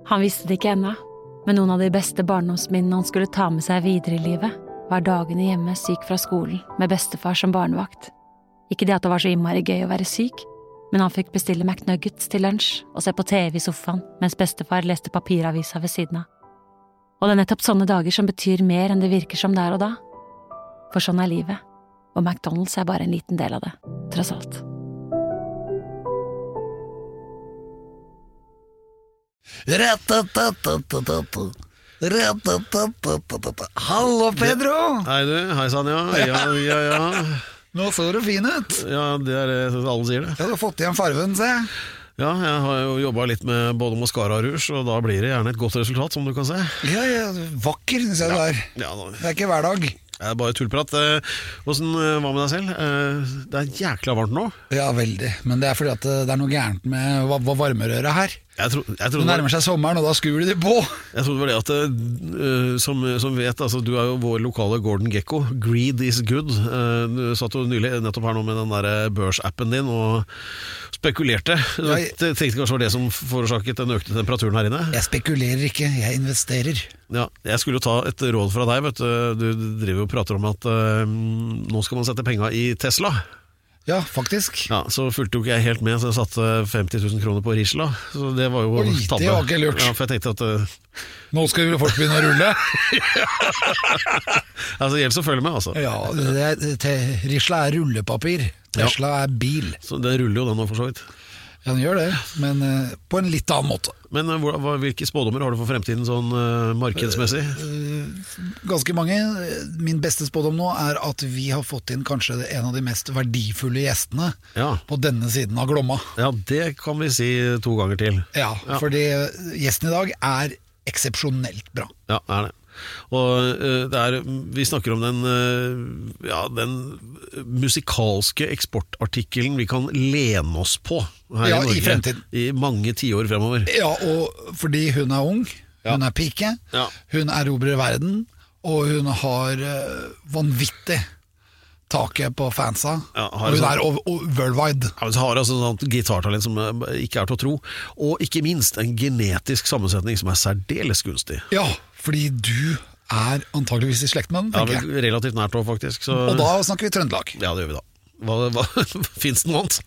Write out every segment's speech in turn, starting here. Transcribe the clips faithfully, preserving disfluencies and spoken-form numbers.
Han visste det ikke ennå, men noen av de beste barndomsminnene han skulle ta med seg videre i livet, var dagene hjemme syk fra skolen med bestefar som barnevakt. Ikke det at det var så innmari gøy å være syk, men han fikk bestille McNuggets til lunsj og se på T V i sofaen mens bestefar leste papiravisa ved siden av. Og det er nettopp sånne dager som betyr mer enn det virker som der og da. For sånn er livet, og McDonald's er bare en liten del av det, tross alt. Hallo, Pedro! Hei du, hei Sanja. Ja, ja, ja. Nå så du fin ut. Ja, det er det, alle sier det. Ja, du har fått igjen farven, se. Ja, jeg har jo jobbet litt med både mascara og rouge, og da blir det gjerne et godt resultat, som du kan se. Ja, ja, vakker, synes jeg du er. Ja, da. Det er ikke hver dag. Det er bare tullprat. Hvordan var med deg selv? Det er jækla varmt nå. Ja, veldig. Men det er fordi at det er noe gærent med varmerøret her. Jeg tro, jeg det nærmer seg sommeren, og da skrur de på. Jeg trodde det var det at uh, som, som vet, altså, du er jo vår lokale Gordon Gekko. Greed is good. Uh, du satt jo nylig nettopp her nå med den der børsappen din og spekulerte. Jeg tenkte kanskje var det som forårsaket den økte temperaturen her inne. Jeg spekulerer ikke, jeg investerer. Ja, jeg skulle jo ta et råd fra deg, vet du. Du driver jo og prater om at uh, nå skal man sette penger i Tesla. Ja, faktisk. Ja, så fulgte jo ikke jeg helt med, så jeg satte femti tusen kroner på Risla. Så det var jo Oi, tabbe. Det var ikke lurt. Ja, for jeg tenkte at uh... nå skal jo folk begynne å rulle. Altså, det gjelder så følge med, altså. Ja, det er, Risla er rullepapir. Tesla ja. Er bil. Så det ruller jo den nå for så vidt. Ja, den gjør det, men uh, på en litt annen måte. Men uh, hva, hvilke spådommer har du for fremtiden sånn uh, markedsmessig? Uh, uh, ganske mange. Min beste spådom nå er at vi har fått inn kanskje en av de mest verdifulle gjestene ja. På denne siden av Glomma. Ja, det kan vi si to ganger til. Ja, ja. Fordi gjesten i dag er eksepsjonelt bra. Ja, er det. Og uh, det er, vi snakker om den, uh, ja, den musikalske eksportartikkelen vi kan lene oss på her ja, i Norge i fremtiden. I mange tiår fremover. Ja, og fordi hun er ung, ja. Hun er pike, ja. Hun erobrer verden, og hun har uh, vanvittig taket på fansa, ja, og hun sånn, er over, over, worldwide. Ja, hun har altså sånt gitartalent som ikke er til å tro, og ikke minst en genetisk sammensetning som er særdeles gunstig. Ja, fordi du er antageligvis i slekt med den, tenker jeg. Ja, relativt nært også, faktisk. Så... Og da snakker vi Trøndelag. Ja, det gjør vi da. Hva, hva, finnes det noe annet?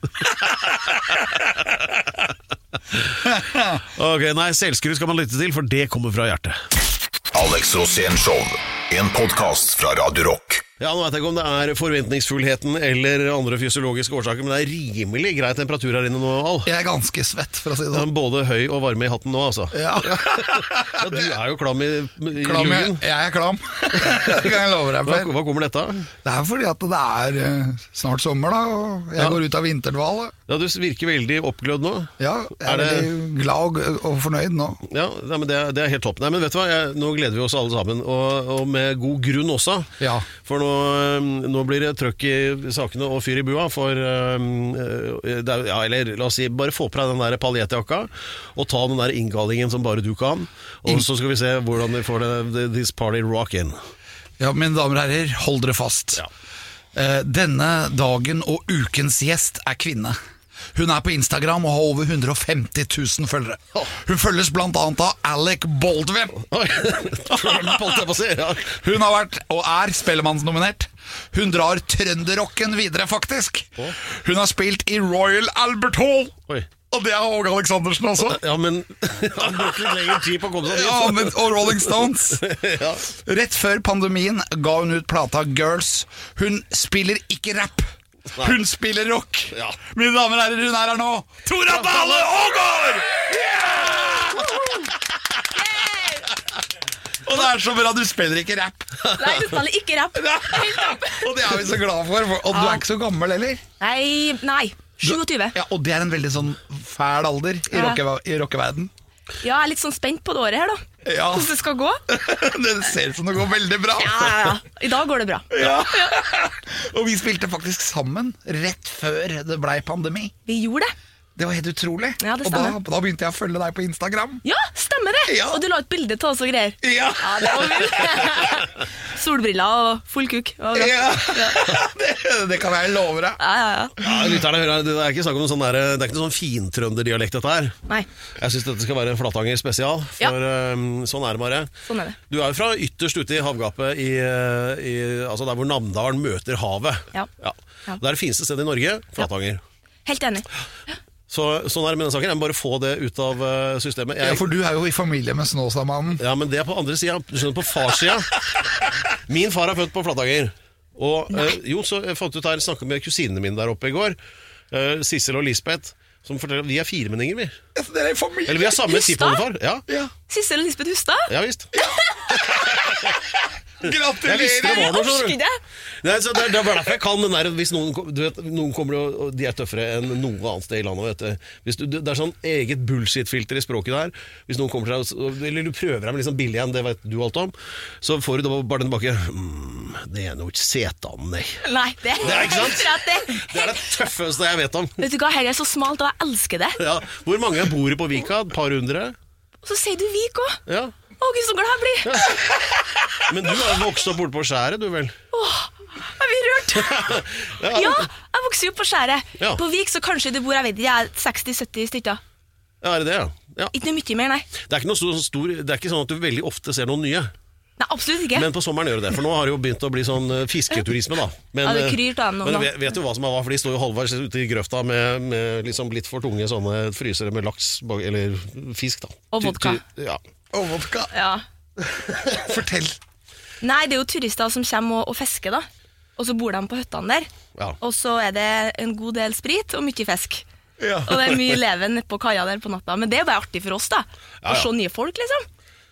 Ok, nei, selvskryt skal man lytte til, for det kommer fra hjertet. Alex Rosén Show, en podcast fra Radio Rock. Ja, nå vet jeg ikke om det er forventningsfullheten eller andre fysiologiske årsaker, men det er rimelig grei temperatur her inne nå, Al. Jeg er ganske svett, for å si det sånn. Både høy og varme i hatten nå, altså. Ja. Ja, du er jo klam i, i klam, luggen. Jeg, jeg er klam. Det kan jeg love deg for. Hva, hva kommer dette? Det er fordi at det er uh, snart sommer, da, og jeg ja. Går ut av vinterdvalet. Ja, du virker veldig oppglødd nå. Ja, jeg er, er det... veldig glad og, og fornøyd nå. Ja, nei, men det, det er helt topp. Nei, men vet du hva, jeg, nå gleder vi oss alle sammen, og, og med god grunn også. Ja. For nå, nå blir det trøkk i sakene og fyr i bua, for um, det er, ja, eller la oss si, bare få på deg den der paljettjakka, og ta den der inngallingen som bare du kan, og så skal vi se hvordan vi får det, this party rock in. Ja, mine damer og herrer, hold dere fast. Ja. Uh, denne dagen og ukens gjest er kvinne. Hun er på Instagram og har over hundre og femti tusen følgere. Hun følges blant annet av Alec Baldwin. Hun har vært og er spellemannsnominert. Hun drar trønderrocken videre, faktisk. Hun har spilt i Royal Albert Hall. Oi. Og det er Åge Aleksandersen også. Ja, men han brukte litt lengre tid på å komme seg dit. Ja, men, og Rolling Stones. Ja. Rett før pandemien ga hun ut plata Girls. Hun spiller ikke rap. Nei. Hun spiller rock. Ja. Mine damer og herrer, hun er her nå. Tora Dale Aagaard! Yeah! Og det er så bra, du spiller ikke rap. Nei, du spiller ikke rap. Og det er vi så glad for. Og du er ikke så gammel, eller? Nei, nei. tjueåtte. Ja, og det er en veldig sånn fæl alder i, ja. rocke, i rockeverden. Ja, jeg er litt sånn spent på det året her da. Ja. Hvordan det skal gå. Det ser ut som det går veldig bra. Ja, ja, ja. I dag går det bra. Ja. Og vi spilte faktisk sammen rett før det ble pandemi. Vi gjorde det. Det var helt utrolig. Ja, det og stemmer. da, da begynte jeg å følge deg på Instagram. Ja, stemmer det. Ja. Og du la et bilde til oss og greier. Ja, ja det var solbriller og full kuk. Og bra. Ja, det, det kan jeg love deg. Ja, ja, ja. Ja, lytterne hører, det er ikke snakk om noen sånn der, det er ikke noen sånn fintrønderdialekt dette her. Nei, Jeg synes dette skal være en Flatanger spesial, Ja. for um, sånn er det bare. sånn er det. Du er jo fra ytterst ute i havgapet, i, i, altså der hvor Namdalen møter havet. Ja. Ja. Ja. Det er det fineste stedet i Norge, Flatanger. Helt enig. Så, sånn er det med denne saken, jeg må bare få det ut av uh, systemet. Jeg, Ja, for du er jo i familie med Snåsamannen. Ja, men det er på andre siden. Du skjønner, på farssida. Min far er født på Flatanger. Og eh, jo, så jeg fant ut her, snakket med kusinene mine der oppe i går, eh, Sissel og Lisbeth, som forteller at vi er firemenninger, vi. Ja, dere er i familie. Eller vi har samme Hustad? tippoldefar. Ja, Ja. Sissel og Lisbeth Hustad? ja visst. Gratulerer! Jeg visste det var noe, Orsker skjønner du. ikke. Nei, så det, det er derfor jeg kan den der, hvis noen, kom- du vet, noen kommer og, og de er tøffere enn noe annet sted i landet, vet du. Hvis du. Det er sånn eget bullshit-filter i språket der. Hvis noen kommer til deg, og- eller du prøver deg med liksom billig igjen, det vet du alt om, så får du da bare den tilbake, mm, det er noe ikke setan, nei. Nei, det Det er ikke sant? helt rett. Det er det tøffeste jeg vet om. Vet du hva, her er så smalt, og jeg elsker det. Ja. Hvor mange bor på Vika? Et par hundre? Og så sier du Vik også. Ja. Å, Gud, så glad jeg blir. Men du har vokst opp borte på skjæret, du vel? Jeg blir rørt. Ja. Ja, jeg vokser jo på skjæret. Ja. På Vik så kanskje det bor, jeg vet ikke, jeg er seksti sytti stykker. Ja, er det det, ja? Ja. Ikke noe mye mer, nei. Det er ikke noe stor, stor, det er ikke sånn at du veldig ofte ser noen nye. Nei, absolutt ikke. Men på sommeren gjør det det, for nå har det jo begynt å bli sånn eh, fisketurisme, da. Men, Ja, det eh, kryr av noen, men da. vet, vet du hva som er hva? For de står jo halvveis ute i grøfta med, med liksom litt for tunge sånne frysere med laks, bak- eller fisk, da. Og Ty- vodka. ty- Ja. Og vodka. Ja. Fortell. Nei, det er jo turister som kommer og, og fisker da. Og så bor de på høttene der. Ja. Og så er det en god del sprit og mye fisk. Ja. Og det er mye leven nede på kaia der på natta. Men det er bare artig for oss da. Ja, ja. Å se nye folk, liksom.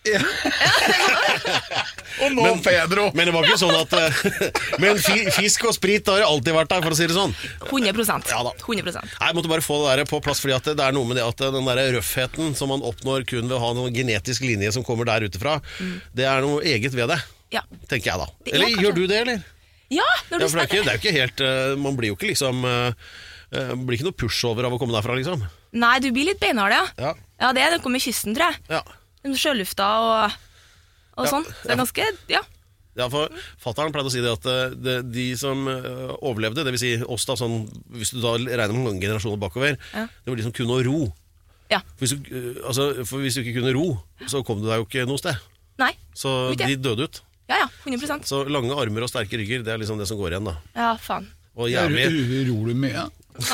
Og nå Pedro. Men det var ikke sånn at eh, Men fi, fisk og sprit har jo alltid vært der, for å si det sånn. hundre prosent. Ja da. hundre prosent. Nei, Jeg måtte bare få det der på plass, fordi at det er noe med det at den der røffheten som man oppnår kun ved å ha noen genetisk linje som kommer der utifra, det er noe eget ved det, Ja. tenker jeg da. Det- ja, Eller kanskje. gjør du det, eller? Ja, når du Ja, for det er, ikke, det er jo ikke helt eh, Man blir jo ikke liksom eh, eh, blir ikke noe pushover av å komme derfra, liksom. Nei, du blir litt beinhard, ja. Ja. Ja, det er noe med kysten, tror jeg. Ja. Den sjølufta og, og Ja, sånn. Så det er ganske, ja. Ja, for Fatteren pleide å si det at eh, det, de som eh, overlevde, det vil si oss da, sånn, hvis du da regner med mange generasjoner bakover, Ja. det var de som kunne å ro. Ja. For hvis, du, eh, altså, for hvis du ikke kunne ro, så kom du deg jo ikke noe sted. Nei. Så Vet jeg. de døde ut. Ja, ja, hundre prosent. Så lange armer og sterke rygger, det er liksom det som går igjen, da. Ja, faen. Og jævlig Ror du mye?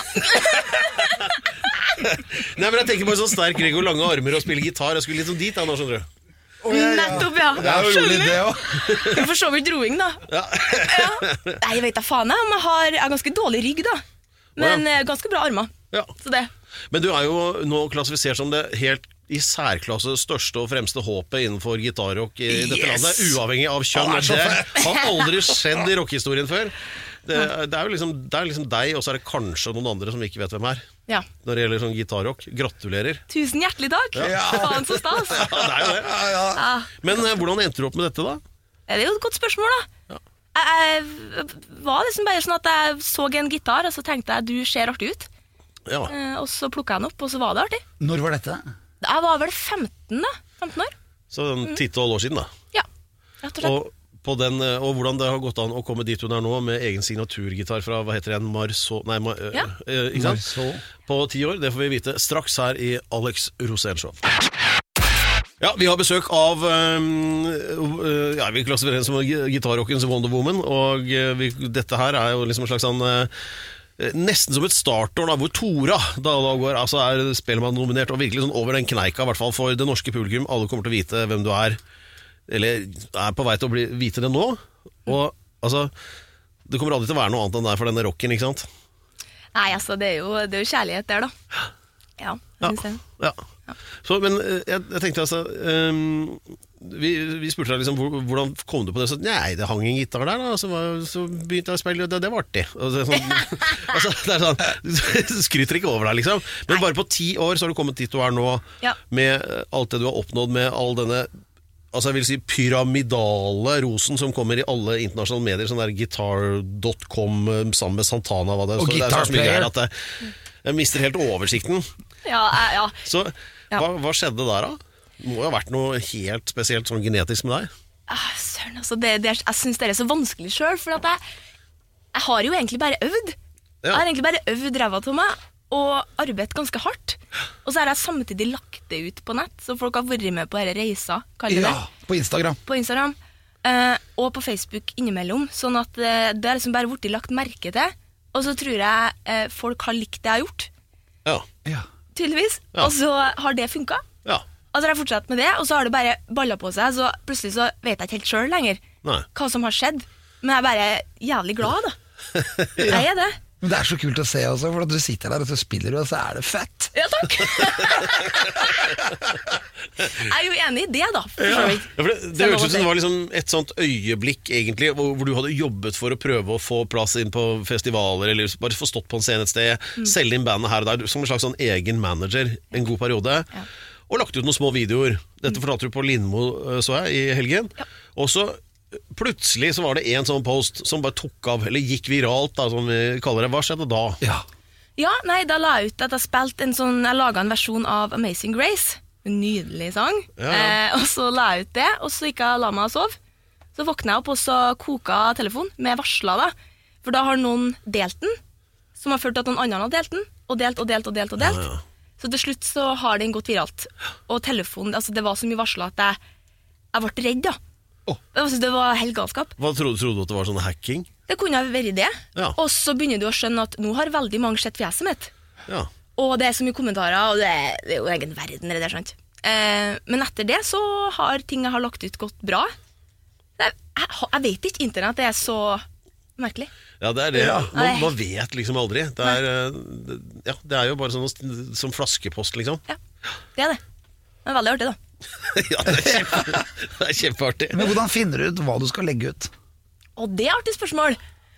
Nei, men jeg tenker på en sånn sterk rygg og lange armer og spille gitar. Jeg skulle litt sånn dit, da, nå, skjønner du. Nettopp, ja. Det er jo rolig, det òg. Du får så vidt roing, da. Ja. Ja. Nei, jeg vet da faen jeg om jeg har, jeg har ganske dårlig rygg, da. Men eh, ganske bra armer. Ja. Så det. Men du er jo nå klassifisert som det helt i særklasse største og fremste håpet innenfor gitarrock i dette Yes! landet, uavhengig av kjønn. Å, det er så Det har aldri skjedd i rockehistorien før. Det, det er jo liksom, det er liksom deg, og så er det kanskje noen andre som vi ikke vet hvem er. Ja. Når det gjelder sånn gitarrock. Gratulerer. Tusen hjertelig takk. Ja. Faen så stas. Ja, det er jo det. Ja, ja. Ja. Men eh, hvordan endte du opp med dette, da? Det er jo et godt spørsmål, da. Ja. Jeg, jeg var liksom bare sånn at jeg så en gitar, og så tenkte jeg du ser artig ut. Ja. Eh, Og så plukket jeg den opp, og så var det artig. Når var dette? Jeg var vel femten, da. femten år. Så ti-tolv år siden, da. Ja, rett og slett. Og, på den, eh, og hvordan det har gått an å komme dit hun er nå, med egen signaturgitar fra hva heter det igjen, Marceau Nei, Mar, eh, Ja. eh, ikke sant? Marceau. På ti år, det får vi vite straks her i Alex Rosén Show. Ja, vi har besøk av um, uh, ja, vi klassifiserer henne som gitarrockens Wonder Woman, og uh, vi, dette her er jo liksom en slags sånn uh, nesten som et startår da, hvor Tora da, da går, altså er Spellemann nominert, og virkelig sånn over den kneika, i hvert fall for det norske publikum. Alle kommer til å vite hvem du er, eller er på vei til å bli, vite det nå. Og altså, det kommer aldri til å være noe annet enn deg for denne rocken, ikke sant? Nei, altså, det er jo, det er jo kjærlighet der, da. Ja, jeg synes det. Ja. Så, men eh, jeg, jeg tenkte altså um, vi, vi spurte deg liksom hvor- hvordan kom du på det. Så, nei, det hang en gitar der da. Så, var, så begynte jeg å spille. Det, det var artig. Og så, sånn, altså, det er sånn, du skryter ikke over deg liksom. Men bare på ti år så har du kommet dit du er nå, Ja. med eh, alt det du har oppnådd, med all denne, altså jeg vil si pyramidale rosen som kommer i alle internasjonale medier, sånn der guitar dot com eh, sammen med Santana, hva det, Og så, det er Guitar så mye Player. greier at jeg, jeg mister helt oversikten. Ja, jeg, ja. Så Ja. hva, hva skjedde der da? Det må jo ha vært noe helt spesielt sånn genetisk med deg. Ah, søren, altså det, det, jeg synes det er så vanskelig selv, for at jeg, jeg har jo egentlig bare øvd. Ja. Jeg har egentlig bare øvd ræva til meg, og arbeidet ganske hardt. Og så har jeg samtidig lagt det ut på nett, så folk har vært med på denne reisa, kaller Ja, det, på Instagram. på Instagram, eh, og på Facebook innimellom, sånn at eh, det er liksom bare blitt lagt merke til, og så tror jeg eh, folk har likt det jeg har gjort, Ja, Ja. tydeligvis, Ja. og så har det funket. ja. Altså jeg har fortsatt med det, og så har det bare ballet på seg, så plutselig så vet jeg ikke helt selv lenger Nei. hva som har skjedd. Men jeg er bare jævlig glad da. Jeg er det. Men det er så kult å se også, for at du sitter der og så spiller du, og så er det fett. Ja, takk. Jeg er jo enig i det da, for så vidt. Ja, for det, det hørtes ut som det var liksom et sånt øyeblikk egentlig, hvor, hvor du hadde jobbet for å prøve å få plass inn på festivaler, eller bare få stått på en scene et sted, Mm. selge inn bandet her og der, som en slags sånn egen manager en god periode, Ja. og lagt ut noen små videoer. Dette fortalte du på Lindmo, øh, så jeg, i helgen. Ja. Og så plutselig så var det en sånn post som bare tok av, eller gikk viralt da, som vi kaller det. Hva skjedde da? Ja. Ja, nei, da la jeg ut at jeg spilte en sånn, jeg laget en versjon av Amazing Grace, en nydelig sang, Ja. eh, og så la jeg ut det, og så gikk jeg og la meg og sov. Så våknet jeg opp, og så koka telefonen med varsler da, for da har noen delt den, som har ført til at noen andre har delt den, og delt og delt og delt og delt. Ja, ja. Så til slutt så har den gått viralt. Og telefonen, altså det var så mye varsler at jeg, jeg ble redd da. Åh. Jeg synes det var helt galskap. Hva trodde, trodde du at det var sånn hacking? Det kunne ha vært det. Ja. Og så begynner du å skjønne at nå har veldig mange sett fjeset mitt. Ja. Og det er så mye kommentarer, og det er, det er jo egen verden, det der, sant? Eh, men etter det så har ting jeg har lagt ut gått bra. Jeg, jeg, jeg vet ikke, internett er så merkelig. Ja, det er det. Ja. Man, man vet liksom aldri. Det er, øh, det- ja, det er jo bare sånn å- som flaskepost, liksom. Ja, det er det. Det er veldig artig da. Ja, det er, kjempe, det er kjempeartig. Men hvordan finner du ut hva du skal legge ut? Og det er artig spørsmål.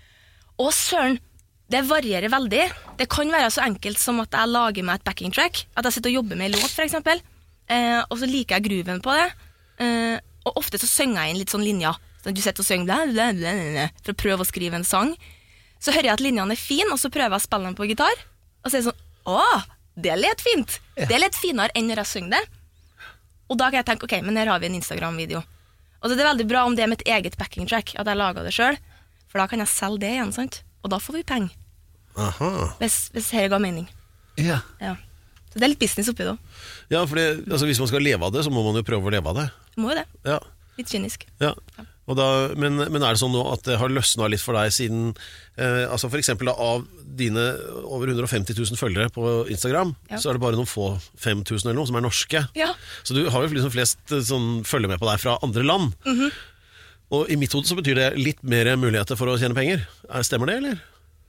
Og søren, det varierer veldig. Det kan være så enkelt som at jeg lager meg et backing track, at jeg sitter og jobber med en låt for eksempel, eh, og så liker jeg grooven på det, eh, og ofte så synger jeg inn litt sånn linjer, så du sitter og synger bla, bla, bla, bla, for å prøve å skrive en sang. Så hører jeg at linjene er fine, og så prøver jeg å spille dem på gitar, og så er det sånn, åh, det lett fint. Det er litt finere enn når jeg synger det. Og da kan jeg tenke, ok, men her har vi en Instagram-video. Og så er det veldig bra om det er mitt eget backing track, at jeg lager det selv, for da kan jeg selge det igjen, sant? Og da får vi penger, Aha. hvis, hvis her ga mening. Ja. Ja. Så det er litt business oppi det også. Ja, for det, altså, hvis man skal leve av det, så må man jo prøve å leve av det. Du må jo det. Ja, Litt kynisk. ja. Og da, men, men er det sånn nå at det har løsnet litt for deg siden eh, altså for eksempel da, av dine over hundre og femti tusen følgere på Instagram, Ja. så er det bare noen få fem tusen eller noe som er norske. Ja. Så du har jo liksom flest eh, som følger med på deg fra andre land. Mhm. Og i mitt hode så betyr det litt mer muligheter for å tjene penger. Er- Stemmer det, eller?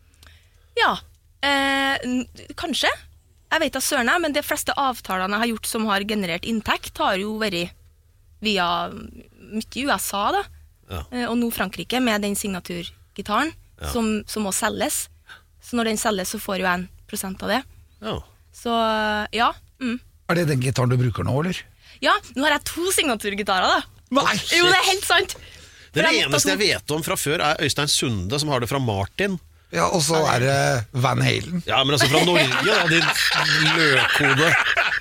Ja, eh, n- kanskje. Jeg vet da søren jeg, men de fleste avtalene jeg har gjort som har generert inntekt, har jo vært via mye i U S A da. Ja. Eh, og nå Frankrike med den signaturgitaren Ja. som, som må selges. Så når den selges så får jo jeg en prosent av det. Ja. Så ja, mm. Er det den gitaren du bruker nå, eller? Ja, nå har jeg to signaturgitarer da. Nei, Jo, det er helt sant. Det For jeg måtte eneste ha jeg vet om fra før er Øystein Sunde, som har det fra Martin. Ja, og så er det Van Halen. Ja, men altså fra Norge da, din løkhode.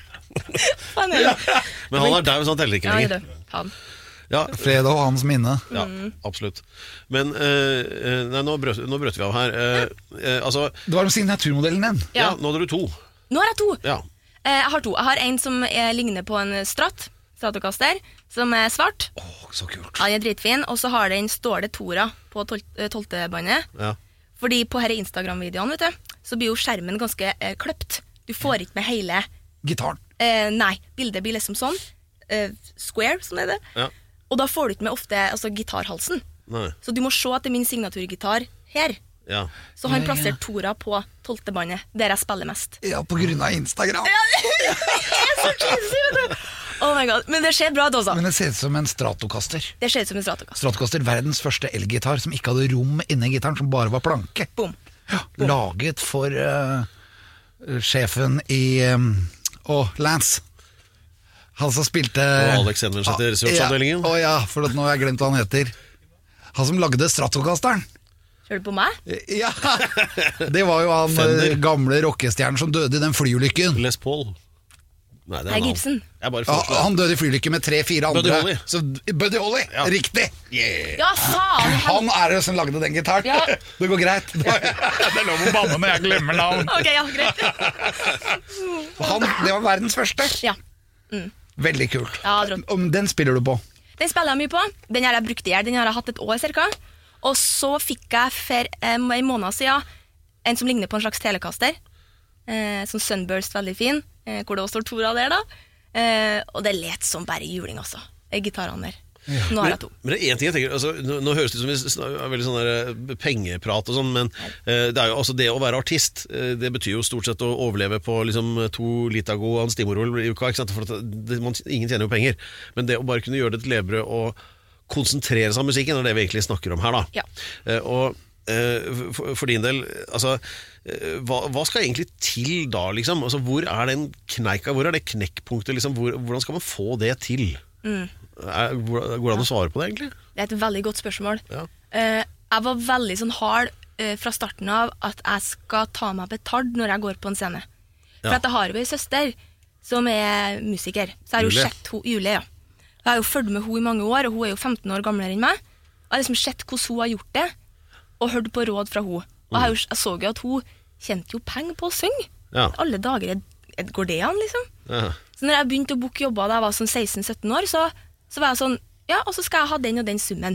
to. Ja, Men han er der, så han teller ikke ja, lenger. det. Han. Ja, Fred og hans minne. ja, absolutt. Men eh, eh, nei, nå, brøt, nå brøt vi av her. Eh, eh, altså, Det var om signaturmodellen din. ja. Ja. Nå hadde du to. Nå har jeg to. Ja. Eh, Jeg har to. Jeg har en som er, ligner på en Strat, Stratocaster, som er svart. Åh, så kult. Han er dritfin, og så har den, står det Tora på tolvte-bandet. Ja. Fordi på her Instagram-videoen, vet du, så blir jo skjermen ganske eh, kløpt. Du får ikke med hele, Gitaren. eh, nei, bildet blir liksom sånn, eh, square, som det er det. Ja. Og da får du ikke med ofte altså, gitarhalsen. Nei. Så du må se at det er min signaturgitar her. Ja. Så har han Ja, ja. plassert Tora på tolvte bandet, der jeg spiller mest. Ja, på grunn av Instagram. Jeg er så cheesy, vet du. Oh my god, men det ser bra ut også. Men det ser ut som en Stratocaster. Det ser ut som en Stratocaster. Stratocaster, verdens første elgitar som ikke hadde rom inni gitaren, som bare var planke. Boom. Ja, laget for eh, sjefen i um, Å, Lance. Han som spilte Og Alex henvender seg til researchavdelingen. Ja, å ja, for at nå har jeg glemt hva han heter. Han som lagde Stratocasteren. Kjører du på meg? Ja, det var jo han Fender. eh, gamle rockestjernen som døde i den flyulykken. Les Paul. Nei, Det er Gibson. Jeg bare Ja, foreslår han døde i flylykke med tre-fire andre. Buddy Holly. Så Buddy Holly, Ja. riktig! Ja, faen! Han er det som lagde den gitaren. Ja. Det går greit. Det er lov å banne når jeg glemmer navn. Ok, ja, greit. Han, det var verdens første. Ja, Veldig kult. Ja, rått. Om den spiller du på. Den spiller jeg mye på. Den har jeg brukt i her. Den har jeg hatt et år cirka. Og så fikk jeg for eh, en måned siden en som ligner på en slags Telecaster. Eh, som Sunburst, veldig fin. Eh, hvor det også står Tora der, da. Eh, og det let som bare juling, altså. Eh, gitarene der. Nå har jeg to. Men det er en ting jeg tenker altså, nå, nå høres det ut som vi snak- er veldig sånn der, eh, pengeprat og sånn, men eh, det er jo altså det å være artist, eh, det betyr jo stort sett å overleve på liksom to Litago og en stimorol i uka, ikke sant? For at det, man, ingen tjener jo penger, men det å bare kunne gjøre det til levebrød og konsentrere seg om musikken er det vi egentlig snakker om her da. Ja. Eh, og eh, for, for din del, altså eh, hva, hva skal egentlig til da liksom? Altså, hvor er den kneika, hvor er det knekkpunktet liksom? Hvor, hvordan skal man få det til? Mm. Er, går går det an å svare på det egentlig? Det er et veldig godt spørsmål. Ja. Eh, jeg var veldig sånn hard eh, fra starten av at jeg skal ta meg betalt når jeg går på en scene. For Ja. at jeg har jo en søster som er musiker. Så jeg har jo Julie. sett ho, Julie, ja. Jeg har jo følt med henne i mange år, og hun er jo femten år gamlere enn meg. Jeg har liksom sett hvordan hun har gjort det, og hørt på råd fra henne. Og jeg, har jo, jeg så jo at hun tjente jo penger på å synge. Ja. Alle dager er, er, går det an, liksom. Ja. Så når jeg begynte å booke jobber da jeg var sånn seksten sytten år, så, så var jeg sånn, ja, og så skal jeg ha den og den summen.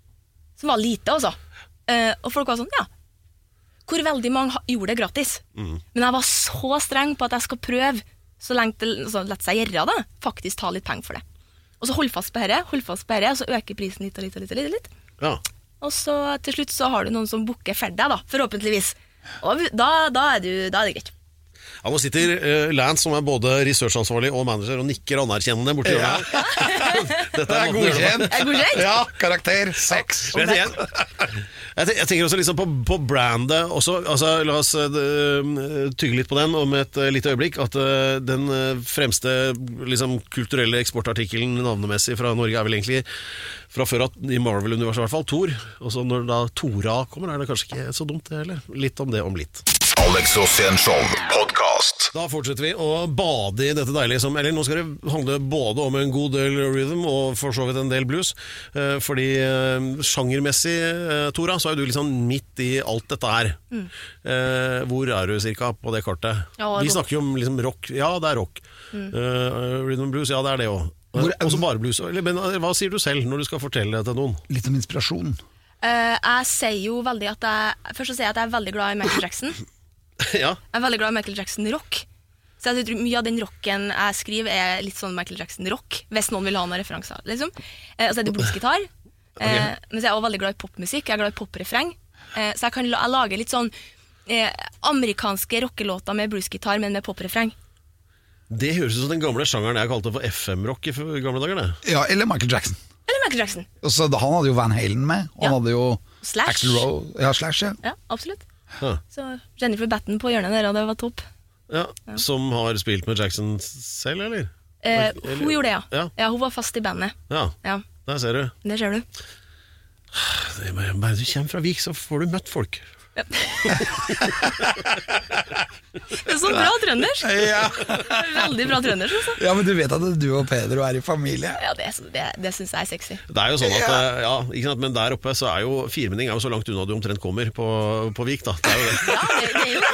Som var lite, altså. Eh, og folk var sånn, ja. Hvor veldig mange ha- gjorde det gratis. Men jeg var så streng på at jeg skal prøve, så lenge det altså, lett seg gjøre da, faktisk ta litt penger for det. Og så hold fast på dette, hold fast på dette, og så øker prisen litt og litt og litt og litt. og litt. Ja. Og så til slutt så har du noen som booker for deg da, forhåpentligvis. Og da, da, er, du, da er det greit. Ja, nå sitter uh, Lance, som er både researchansvarlig og manager, og nikker anerkjennende borti Ja. hjørnet. Dette Det er måten å gjøre det på. godkjent. Er det godkjent? Ja, karakter seks. Men jeg, jeg, ten- jeg tenker også liksom på, på brandet også, altså, la oss uh, tygge litt på den om et uh, lite øyeblikk, at uh, den uh, fremste liksom, kulturelle eksportartikkelen navnemessig fra Norge er vel egentlig fra før at i Marvel-universet i hvert fall, Thor, og så når da Tora kommer, er det kanskje ikke så dumt det heller. Litt om det om litt. Alex Rosén Show podcast. Da fortsetter vi å bade i dette deilige som, eller nå skal det handle både om en god del rhythm og for så vidt en del blues, eh, fordi eh, sjangermessig, eh, Tora, så er jo du liksom midt i alt dette her. Eh, hvor er du cirka på det kartet? Ja, vi godt. snakker jo om liksom rock, ja det er rock. Eh, rhythm and blues, ja det er det også. Hvor- Og så bare blues. Eller, men hva sier du selv når du skal fortelle det til noen? Litt om inspirasjon. Eh, jeg sier jo veldig at jeg, først så sier jeg at jeg er veldig glad i Michael Jackson. ja, Jeg er veldig glad i Michael Jackson-rock. Så jeg tror mye av den rocken jeg skriver er litt sånn Michael Jackson-rock, hvis noen vil ha noen referanser, liksom. Eh, og så er det bluesgitar. Eh, men så er jeg også veldig glad i popmusikk. Jeg er glad i poprefreng. Eh, så jeg kan la, jeg lage litt sånn eh, amerikanske rockelåter med bluesgitar, men med poprefreng. det høres ut som den gamle sjangeren jeg kalte for F M-rock i f- gamle dager, det. Ja, eller Michael Jackson. Eller Michael Jackson. Og så, han hadde jo Van Halen med, og han Ja. hadde jo Slash. Axl Rose. Ja, Slash, ja. Ja, absolutt. Ja. Så Jennifer Batten på hjørnet der, og det var topp. Ja, som har spilt med Jackson selv, eller? Eh, Eller- hun gjorde det, ja. Ja. ja. Hun var fast i bandet. Ja, Ja, der ser du. det ser du. Det er bare, bare du kommer fra Vik, så får du møtt folk. Det er så bra trønders. Ja. Veldig bra trønders, altså. Ja, men du vet at du og Pedro er i familie. Ja, det, det, det synes jeg er sexy. Det er jo sånn at, eh, ja, ikke sant, men der oppe så er jo firmenning er jo så langt unna du omtrent kommer på, på Vik, da. Det er jo det. Ja, det, det er jo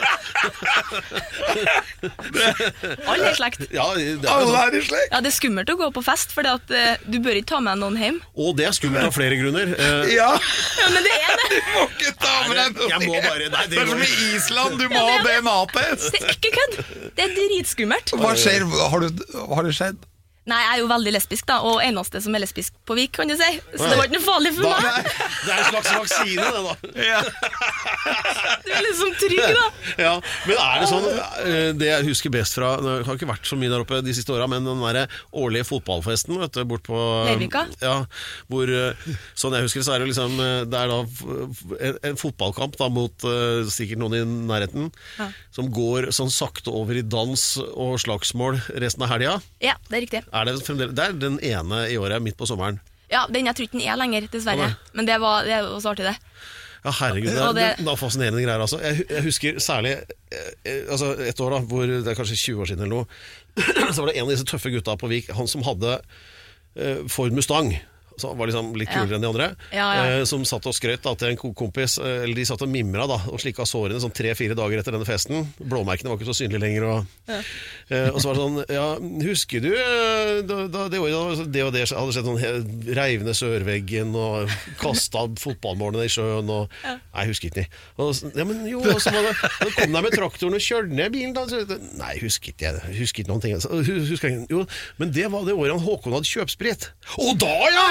det. Alle er slekt. Ja, det er jo Alle sånn. er i slekt! Ja, det er skummelt å gå på fest, for du bør ikke ta med noen hjem. Og det er skummelt av flere grunner. Eh, Ja, Ja, men det er det. du må ikke ta med deg noe. Jeg må bare- nei, det det er går som i ikke. Island, du må ha D N A-test. Det er ikke kødd. Det er dritskummelt. Hva skjer? Har, du, har det skjedd? Nei, jeg er jo veldig lesbisk da, og eneste som er lesbisk på Vik, kan du si. Så det var ikke noe farlig for Da, meg. Det er en slags vaksine, det da. ja. Du er liksom trygg da. Ja, men er det sånn, eh, det jeg husker best fra, jeg har ikke vært så mye der oppe de siste årene, men den der årlige fotballfesten, vet du, bort på Leirvika? Ja, hvor, eh, sånn jeg husker det, så er det liksom, eh, det er da f- en, en fotballkamp da mot eh, sikkert noen i nærheten, Ja. som går sånn sakte over i dans og slagsmål resten av helga. Ja, det er riktig. Er det, fremdeles, det er den ene i året midt på sommeren. Ja, den jeg tror ikke den er lenger, dessverre. Å, nei. Men det var, det var så artig det. Ja, herregud, det, Og det, det- det er fascinerende greier altså. jeg, jeg husker særlig eh, altså et år da, hvor det er kanskje tjue år siden eller noe, så var det en av disse tøffe gutta på Vik, han som hadde eh, Ford Mustang, så han var liksom litt kulere Ja. enn de andre, Ja, ja. Eh, som satt og skrøt da, til en ko- kompis, eh, eller de satt og mimra da, og slikka sårene sånn tre-fire dager etter denne festen. Blåmerkene var ikke så synlige lenger. Og, eh, og så var det sånn, ja, husker du eh, da, da, det, året, da, det og det hadde skjedd sånn, he- reiv ned sørveggen og kastet fotballmålene i sjøen, og nei, jeg husker ikke. Og, så- ja, men jo, og så var det, så kom de med traktoren og kjørte ned bilen da. Så, nei, jeg husker ikke, jeg husker ikke noen ting. Så, hu- husker jeg, jo, men det var det året han Håkon hadde kjøpsprit. Og da, ja!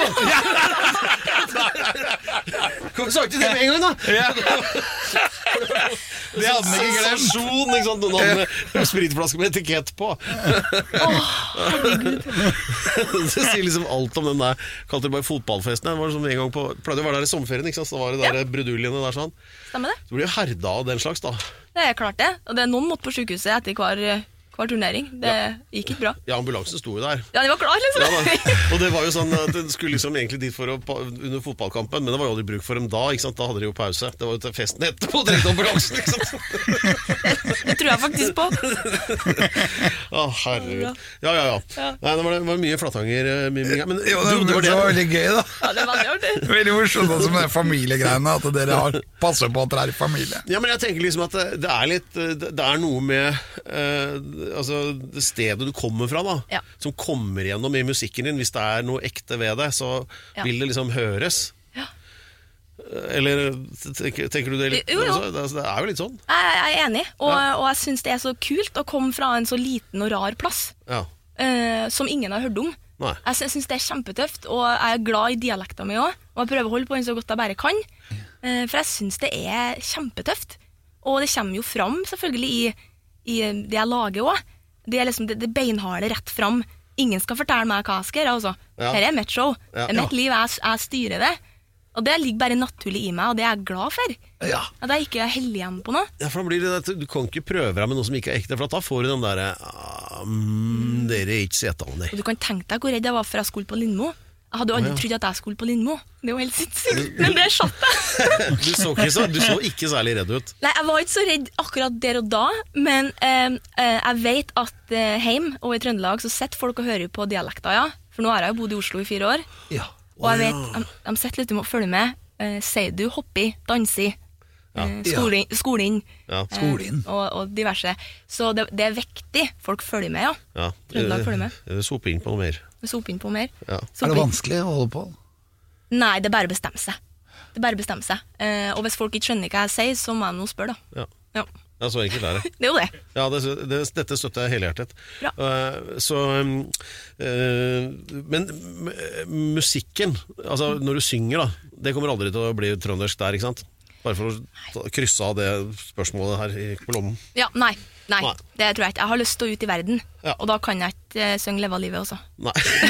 Kom, sa ikke det med en gang da? Ja. Det hadde han ikke glemt. Sensasjon, ikke sant? Noen hadde en spritflaske med etikett på. Det sier liksom alt om den der, kalte det bare fotballfesten. Det var som en gang på, pleide å være der i sommerferien, ikke sant? Så var det der bruduljene der sånn. Stemmer det? Så blir jo herda av den slags da. Det er klart det. Og det er noen måtte på sykehuset etter hver, hver turnering. Det gikk ikke bra. Ja, ambulansen sto jo der. Ja, de var klar, liksom. Ja, da. Og det var jo sånn at den skulle liksom egentlig dit for å, pa- under fotballkampen, men det var jo aldri bruk for dem da, ikke sant? Da hadde de jo pause. Det var jo til festen etterpå, direkte ambulansen, ikke sant? Det tror jeg faktisk på. Å, herregud. Ja, ja, ja. Nei, det var, det var mye flattanger-mimring her, men Jo, du, det, det var det var det. veldig gøy da. Ja, det er veldig artig. Veldig morsomt også med familiegreiene, at dere har, passer på at dere er i familie. Ja, men jeg tenker liksom at det, det er litt, det, det er noe med eh, altså det stedet du kommer fra da, Ja. som kommer gjennom i musikken din. Hvis det er noe ekte ved det, så Ja. vil det liksom høres. Ja. Eller tenker, tenker du det litt? Jo, jo. Altså, det, det er jo litt sånn. Jeg jeg er enig, og, og jeg synes det er så kult å komme fra en så liten og rar plass, Ja. eh, som ingen har hørt om. Nei. Jeg sy- synes det er kjempetøft, og jeg er glad i dialekten min også, og jeg prøver å holde på den så godt jeg bare kan, eh, for jeg synes det er kjempetøft. Og det kommer jo fram selvfølgelig i, i det jeg lager også. Det er liksom det, det beinharde rett fram. Ingen skal fortelle meg hva jeg skal gjøre, altså. Ja. Her er mitt show. Ja. Det er mitt liv, jeg, jeg styrer det. Og det ligger bare naturlig i meg, og det er jeg glad for. Ja. At jeg ikke er heldig igjen på noe. Ja, for da blir det at du kan ikke prøve deg med noe som ikke er ekte, for da får du den der ah, mm, dere er ikke setende. Og du kan tenke deg hvor redd jeg var for jeg skulle på Lindmo. Jeg hadde jo aldri trodd at jeg skulle på Lindmo. Det er jo helt sinnssykt, men det satt jeg. Du så ikke, så, du så ikke særlig redd ut. Nei, jeg var ikke så redd akkurat der og da, men eh, eh, jeg vet at eh, heim og i Trøndelag så sitter folk og hører på dialekter, ja. For nå har jeg jo bodd i Oslo i fire år, Ja. og jeg vet, de, de sitter litt og følger med. Eh, sier du hoppi, dansi, eh, skole, skole inn, Ja. Skole inn. eh, og, og diverse. Så det, det er viktig. Folk følger med, ja. Ja. Trøndelag følger med. Eh, Sop inn på noe mer. Sop inn på mer. Ja. Sop Er det inn. vanskelig å holde på? Nei, det er bare å bestemme seg. Det er bare å bestemme seg. Eh, og hvis folk ikke skjønner hva jeg sier, så må jeg nå spørre, da. Ja. Ja. Ja, så enkelt er det. Det er jo det. Ja, det, det, dette støtter jeg helhjertet. Bra. Uh, så um, uh, Men m- musikken, altså når du synger da, det kommer aldri til å bli trøndersk der, ikke sant? Bare for å ta- krysse av det spørsmålet her i kolommen. Ja, nei, nei, Nei. det tror jeg ikke. Jeg har lyst til å ut i verden, Ja. og da kan jeg ikke eh, synge Leve av livet også. Nei,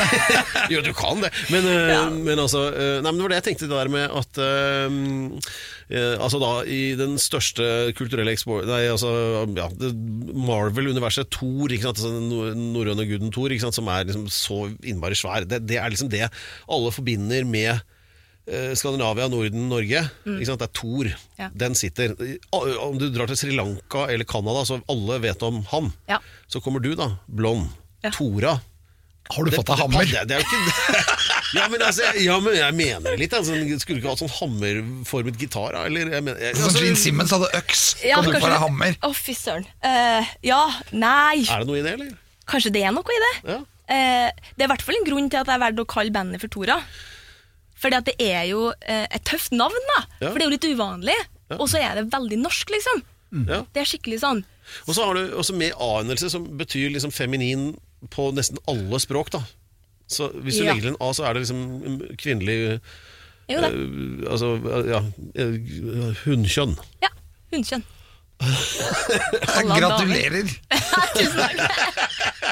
jo du kan det. Men, uh, men altså, uh, nei, men det var det jeg tenkte det der med at uh, uh, altså da, i den største kulturelle eksport, nei, altså, ja, det- Marvel-universet, Thor, ikke sant, altså, den nor- norrøne guden Thor, ikke sant, som er liksom så innmari svær, det, det er liksom det alle forbinder med eh, Skandinavia, Norden, Norge, ikke sant, det er Thor, Ja. den sitter. Om du drar til Sri Lanka eller Canada, så alle vet om han. Ja. Så kommer du da, blond, Ja. Tora. Har du fått deg hammer? Det, det er jo ikke ja, men altså, jeg- ja, men jeg mener det litt. Altså, skulle du ikke hatt sånn hammerformet gitar? Da? Eller, jeg mener, jeg, Sånn altså, Gene Simmons hadde øks, Ja, kan du få kanskje- deg hammer? Å, fy søren. Eh, ja, nei. er det noe i det, eller? Kanskje det er noe i det? Ja. Eh, det er i hvert fall en grunn til at jeg valgte å kalle bandet for Tora. Fordi at det er jo eh, et tøft navn, da. Ja. For det er jo litt uvanlig. Og så er det veldig norsk, liksom. Ja. Det er skikkelig sånn. Og så har du også med A-endelse, som betyr liksom feminin på nesten alle språk, da. Så hvis du Ja. legger til en A, så er det liksom kvinnelig Jo da. eh, altså, ja, eh, hunnkjønn. Ja, hundkjønn. Alle Gratulerer. Tusen takk.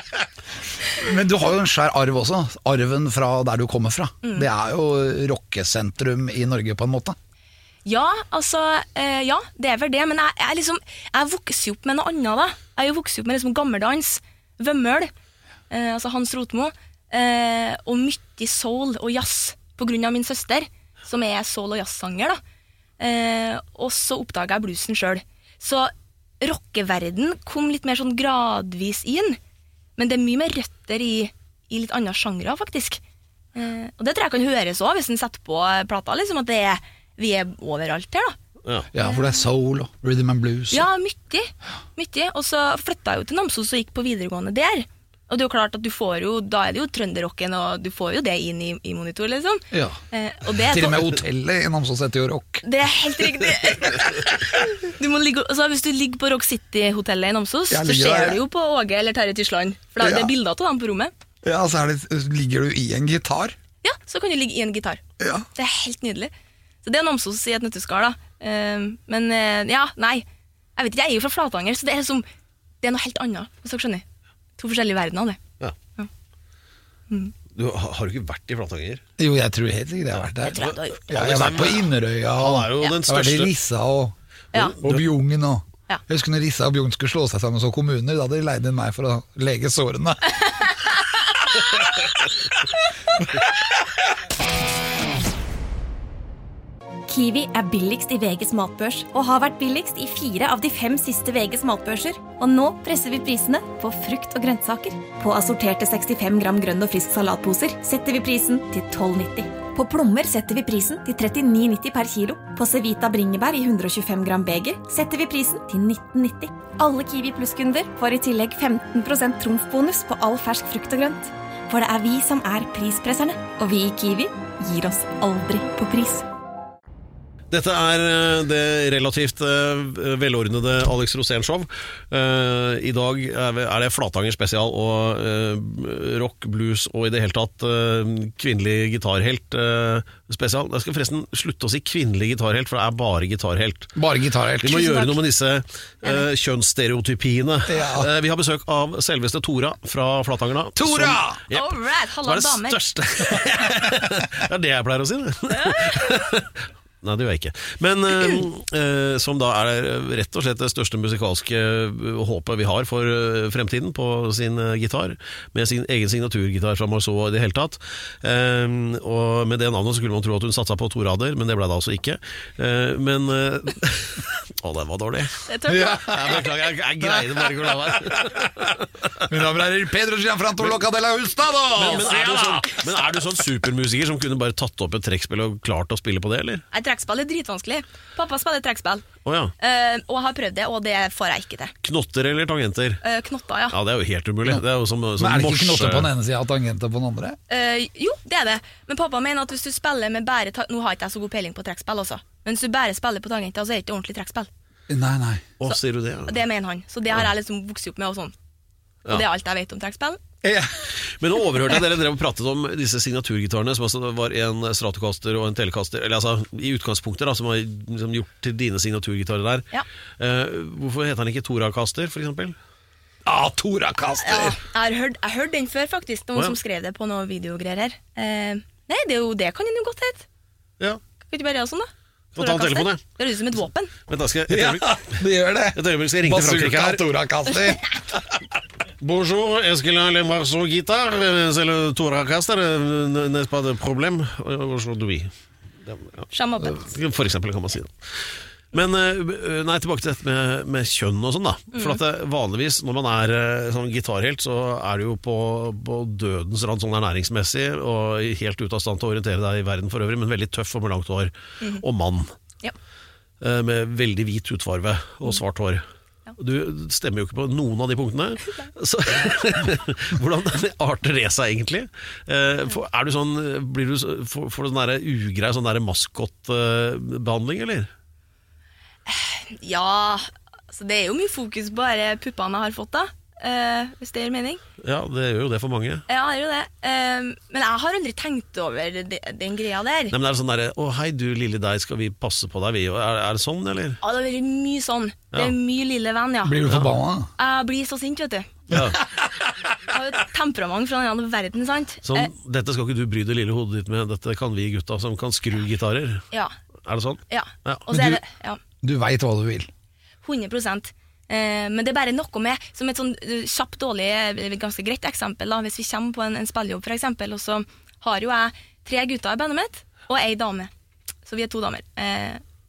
Men du har jo en svær arv også. Arven fra der du kommer fra. Mm. Det er jo rockesentrum i Norge på en måte. Ja, altså, eh, ja, det er vel det, men jeg, jeg, liksom, jeg vokser jo opp med noe annet da. Jeg er jo vokset opp med liksom gammeldans, vømmøl, eh, altså Hans Rotmo, eh, og mye soul og jazz, på grunn av min søster, som er soul- og jazzsanger da. eh, og så oppdaget jeg bluesen selv. Så rockeverden kom litt mer sånn gradvis inn, men det er mye mer røtter i, i litt andre sjangre, faktisk. Eh, og det tror jeg kan høres også, hvis den setter på plata, liksom, at det er, vi er overalt her, da. Ja. ja, for det er soul og rhythm and blues. Ja, mye, mye. Og så flyttet jeg jo til Namsos og gikk på videregående der. Og det er jo klart at du får jo, da er det jo trønderrocken, og du får jo det inn i, i monitor, liksom. Ja, eh, og det til og med hotellet i Namsos heter jo rock. Det er helt riktig. Du må ligge, altså, hvis du ligger på Rock City-hotellet i Namsos, så ser der, ja. Du jo på Åge eller Terje Tyskland, for da, ja. Det er bilder av dem på rommet. Ja, så er det, ligger du i en gitar. Ja, så kan du ligge i en gitar. Ja. Det er helt nydelig. Så det er Namsos i et nøtteskall, da. Uh, men uh, ja, nei jeg vet ikke, jeg er jo fra Flatanger, så det er, som, det er noe helt annet, hvis dere skjønner. To forskjellige verdener, det. Ja. Ja. Mm. Du har, har du ikke vært i Flatanger? Jo, jeg tror helt sikkert jeg har vært der. Jeg, tror jeg, har gjort. Ja, jeg har vært på Inderøya, og ja. jeg har vært i Rissa og, ja. og Bjungen og, ja. Jeg husker når Rissa og Bjungen skulle slå seg sammen som kommuner, da hadde de leid inn meg for å lege sårene. Kiwi er billigst i V G's matbørs, og har vært billigst i fire av de fem siste V G's matbørser. Og nå presser vi prisene på frukt og grønnsaker. På assorterte sekstifem gram grønn og frisk salatposer setter vi prisen til tolv nitti. På plommer setter vi prisen til trettini nitti per kilo. På Cevita bringebær i hundre og tjuefem gram beger setter vi prisen til nitten nitti. Alle Kiwi Plus-kunder får i tillegg femten prosent trumfbonus på all fersk frukt og grønt. For det er vi som er prispresserne, og vi i Kiwi gir oss aldri på pris. Dette er det relativt velordnede Alex Rosén-show. I dag er det Flatanger spesial og rock, blues og i det hele tatt kvinnelig gitarhelt spesial. Jeg skal forresten slutte å si kvinnelig gitarhelt, for det er bare gitarhelt. Bare gitarhelt. Vi må gjøre noe med disse uh, kjønnsstereotypiene. Ja. Uh, vi har besøk av selveste Tora fra Flatanger da. Tora! Som, yep, all right, hallo damer. Største. Det er det jeg pleier å si, det. Nei, det gjør jeg ikke. Men eh, eh, som da er rett og slett det største musikalske håpet vi har for fremtiden på sin gitar, med sin egen signaturgitar fra Marceau i det hele tatt. Eh, og med det navnet så skulle man tro at hun satsa på to rader, men det ble det altså ikke. Eh, men eh, å, det var dårlig. Det tør jeg. Jeg beklager, jeg, jeg greier det bare ikke å la være. Mine damer og herrer, Pedro Gianfranto Loca de la Hustado! Men, men, er du sånn, men er du sånn supermusiker som kunne bare tatt opp et trekkspill og klart å spille på det, eller? Jeg trekkspill er dritvanskelig. Pappa spiller trekkspill, oh, ja. uh, og jeg har prøvd det, og det får jeg ikke til. Knotter eller tangenter? Uh, knotter, ja. Ja, det er jo helt umulig. Det er jo som, som Men er det ikke morse... knotter på den ene siden og tangenter på den andre? Uh, jo, det er det. Men pappa mener at hvis du spiller med bare ta- Nå har ikke jeg så god peiling på trekkspill også, men hvis du bare spiller på tangenter, så er det ikke ordentlig trekkspill. Nei, nei. Å, sier du det? Ja. Det mener han. Så det har jeg liksom vokst opp med og sånn. Og Ja. det er alt jeg vet om trekkspill. Ja. Men nå overhørte jeg dere drev og pratet om disse signaturgitarene, som altså var en Stratocaster og en Telecaster, eller altså i utgangspunkter da, som var liksom, gjort til dine signaturgitarer der. Ja. Eh, hvorfor heter han ikke Toracaster, for eksempel? Ah, Toracaster! Ja, jeg har hørt, jeg har hørt den før, faktisk. Noen Å, ja. som skrev det på noen videogreier her. Eh, nei, det, er jo, det kan den jo godt hete. Ja. Kan ikke bare gjøre sånn, da? Få ta en telefon, jeg. Det høres ut som et våpen. Vent da, skal jeg, et Ja, øyeblikk, det gjør det. et øyeblikk skal jeg ringe til Frankrike Bazooka her. Toracaster. Bonjour, est-ce qu'il a le morceau guitare? C'est le Toracaster, n'est-ce pas de problème aujourd'hui? Ja. Sjamopen. For eksempel kan man si det. Men eh, nei, tilbake til dette med, med kjønn og sånn da. For at det, vanligvis når man er eh, sånn gitarhelt, så er du jo på, på dødens rand sånn ernæringsmessig, og helt ute av stand til å orientere deg i verden for øvrig, men veldig tøff og med langt hår, og mann. Ja. Eh, med veldig hvit hudfarve og svart hår. Du stemmer jo ikke på noen av de punktene. Så, hvordan arter det seg egentlig? Eh, for, er du sånn, blir du så- får, får du sånn der ugrei sånn der maskottbehandling, eller? Ja, altså det er jo mye fokus på bare puppene jeg har fått da, eh, hvis det gir mening. Ja, det gjør jo det for mange. Ja, det er jo det. Eh, men jeg har aldri tenkt over de, den greia der. Nei, men er det sånn der, å hei du lille deg, skal vi passe på deg? Vi? Er, er det sånn, eller? Ja, det har vært mye sånn. Det Ja. er mye lille venn, ja. Blir du forbanna? Jeg blir så sint, vet du. Ja. Jeg har jo et temperament fra en annen verden, sant? Sånn, Eh, dette skal ikke du bry det lille hodet ditt med, dette kan vi gutta som kan skru gitarer. ja, Er det sånn? ja. Ja. Og så Men er du- det, ja. Du vet hva du vil. hundre prosent. Eh, men det er bare noe med, som et sånn eh, kjapt dårlig, eh, ganske greit eksempel da, hvis vi kommer på en, en spillejobb for eksempel, og så har jo jeg tre gutter i bandet mitt, og ei dame. Så vi er to damer. Eh,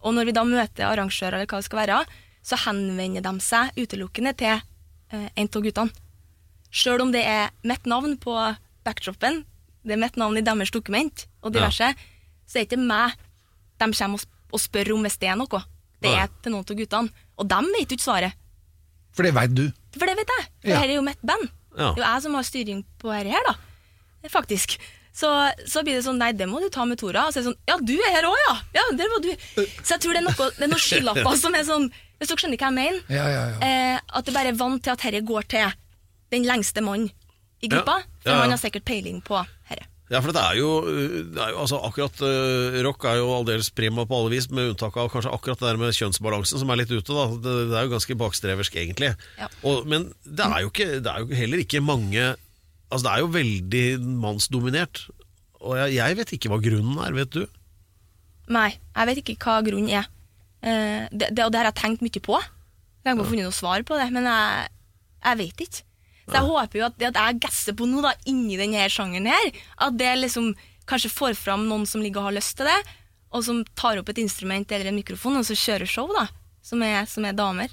Og når vi da møter arrangører eller hva det skal være, så henvender de seg utelukkende til eh, en av guttene. Selv om det er mitt navn på backdropen, det er mitt navn i deres dokument, og diverse, ja. Så er det ikke meg de kommer og, og spør om hvis det er noe. Det er til noen av guttene. Og de vet jo ikke svaret. For det vet du. For det vet jeg. For ja. Her er jo mitt band. Ja. Det er jo jeg som har styring på her, her da. Faktisk. Så, så blir det sånn, nei, det må du ta med Tora. Og så er det sånn, ja, du er her også, ja. Ja, det var du. Så jeg tror det er noe, det er noe skylapper som er sånn, hvis dere skjønner hva jeg mener, ja, ja, ja. Eh, at det bare er vant til at herre går til den lengste mann i gruppa, ja. For ja, ja. Han har sikkert peiling på herre. Ja, for det er jo, det er jo altså akkurat uh, rock er jo aldeles prima på alle vis, med unntak av kanskje akkurat det der med kjønnsbalansen som er litt ute da, det, det er jo ganske bakstreversk egentlig, ja. Og, men det er, jo ikke, det er jo heller ikke mange, altså det er jo veldig mannsdominert, og jeg, jeg vet ikke hva grunnen er, vet du? Nei, jeg vet ikke hva grunnen er, uh, det, det, og det har jeg tenkt mye på, jeg har ikke funnet noe svar på det, men jeg, jeg vet ikke. Så jeg ja. Håper jo at det at jeg gasser på noe da, inni denne sjangeren her, at det liksom kanskje får fram noen som ligger og har lyst til det, og som tar opp et instrument eller en mikrofon, og så kjører show da, som er, som er damer.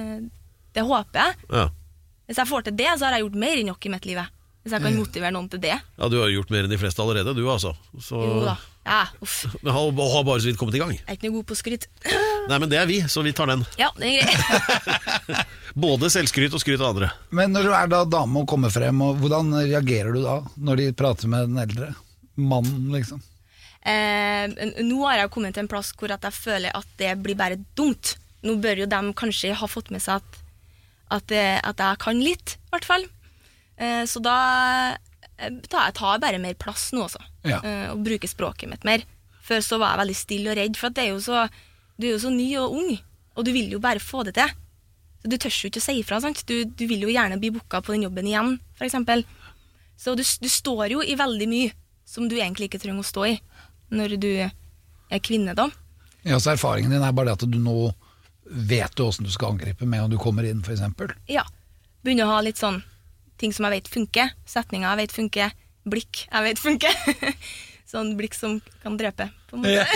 Det håper jeg. Ja. Hvis jeg får til det, så har jeg gjort mer enn nok i mitt liv. Hvis jeg kan motivere noen til det. Ja, du har gjort mer enn de fleste allerede, du altså. Så... Jo da. Ja, uff. Men har, har bare så vidt kommet i gang. Jeg er ikke noe god på skryt. Nei, men det er vi, så vi tar den. Ja, det er greit. Både selvskryt og skryt av andre. Men når du er da dame og kommer frem, og hvordan reagerer du da, når de prater med den eldre mannen, liksom? Eh, nå har jeg kommet til en plass hvor at jeg føler at det blir bare dumt. Nå bør jo de kanskje ha fått med seg at, at, at jeg kan litt, i hvert fall. Eh, så da tar jeg tar bare mer plass nå også, ja. eh, og bruker språket mitt mer. Før så var jeg veldig stille og redd, for at det er jo så, du er jo så ny og ung, og du vil jo bare få det til. Så du tør jo ikke å si ifra, sant? Du, du vil jo gjerne bli booket på den jobben igjen, for eksempel. Så du, du står jo i veldig mye som du egentlig ikke trenger å stå i, når du er kvinne da. Ja, så erfaringen din er bare det at du nå vet du hvordan du skal angripe med om du kommer inn, for eksempel. Ja, begynner å ha litt sånn ting som jeg vet funker, setninger jeg vet funker, blikk jeg vet funker. Sånn blikk som kan drepe, på en måte.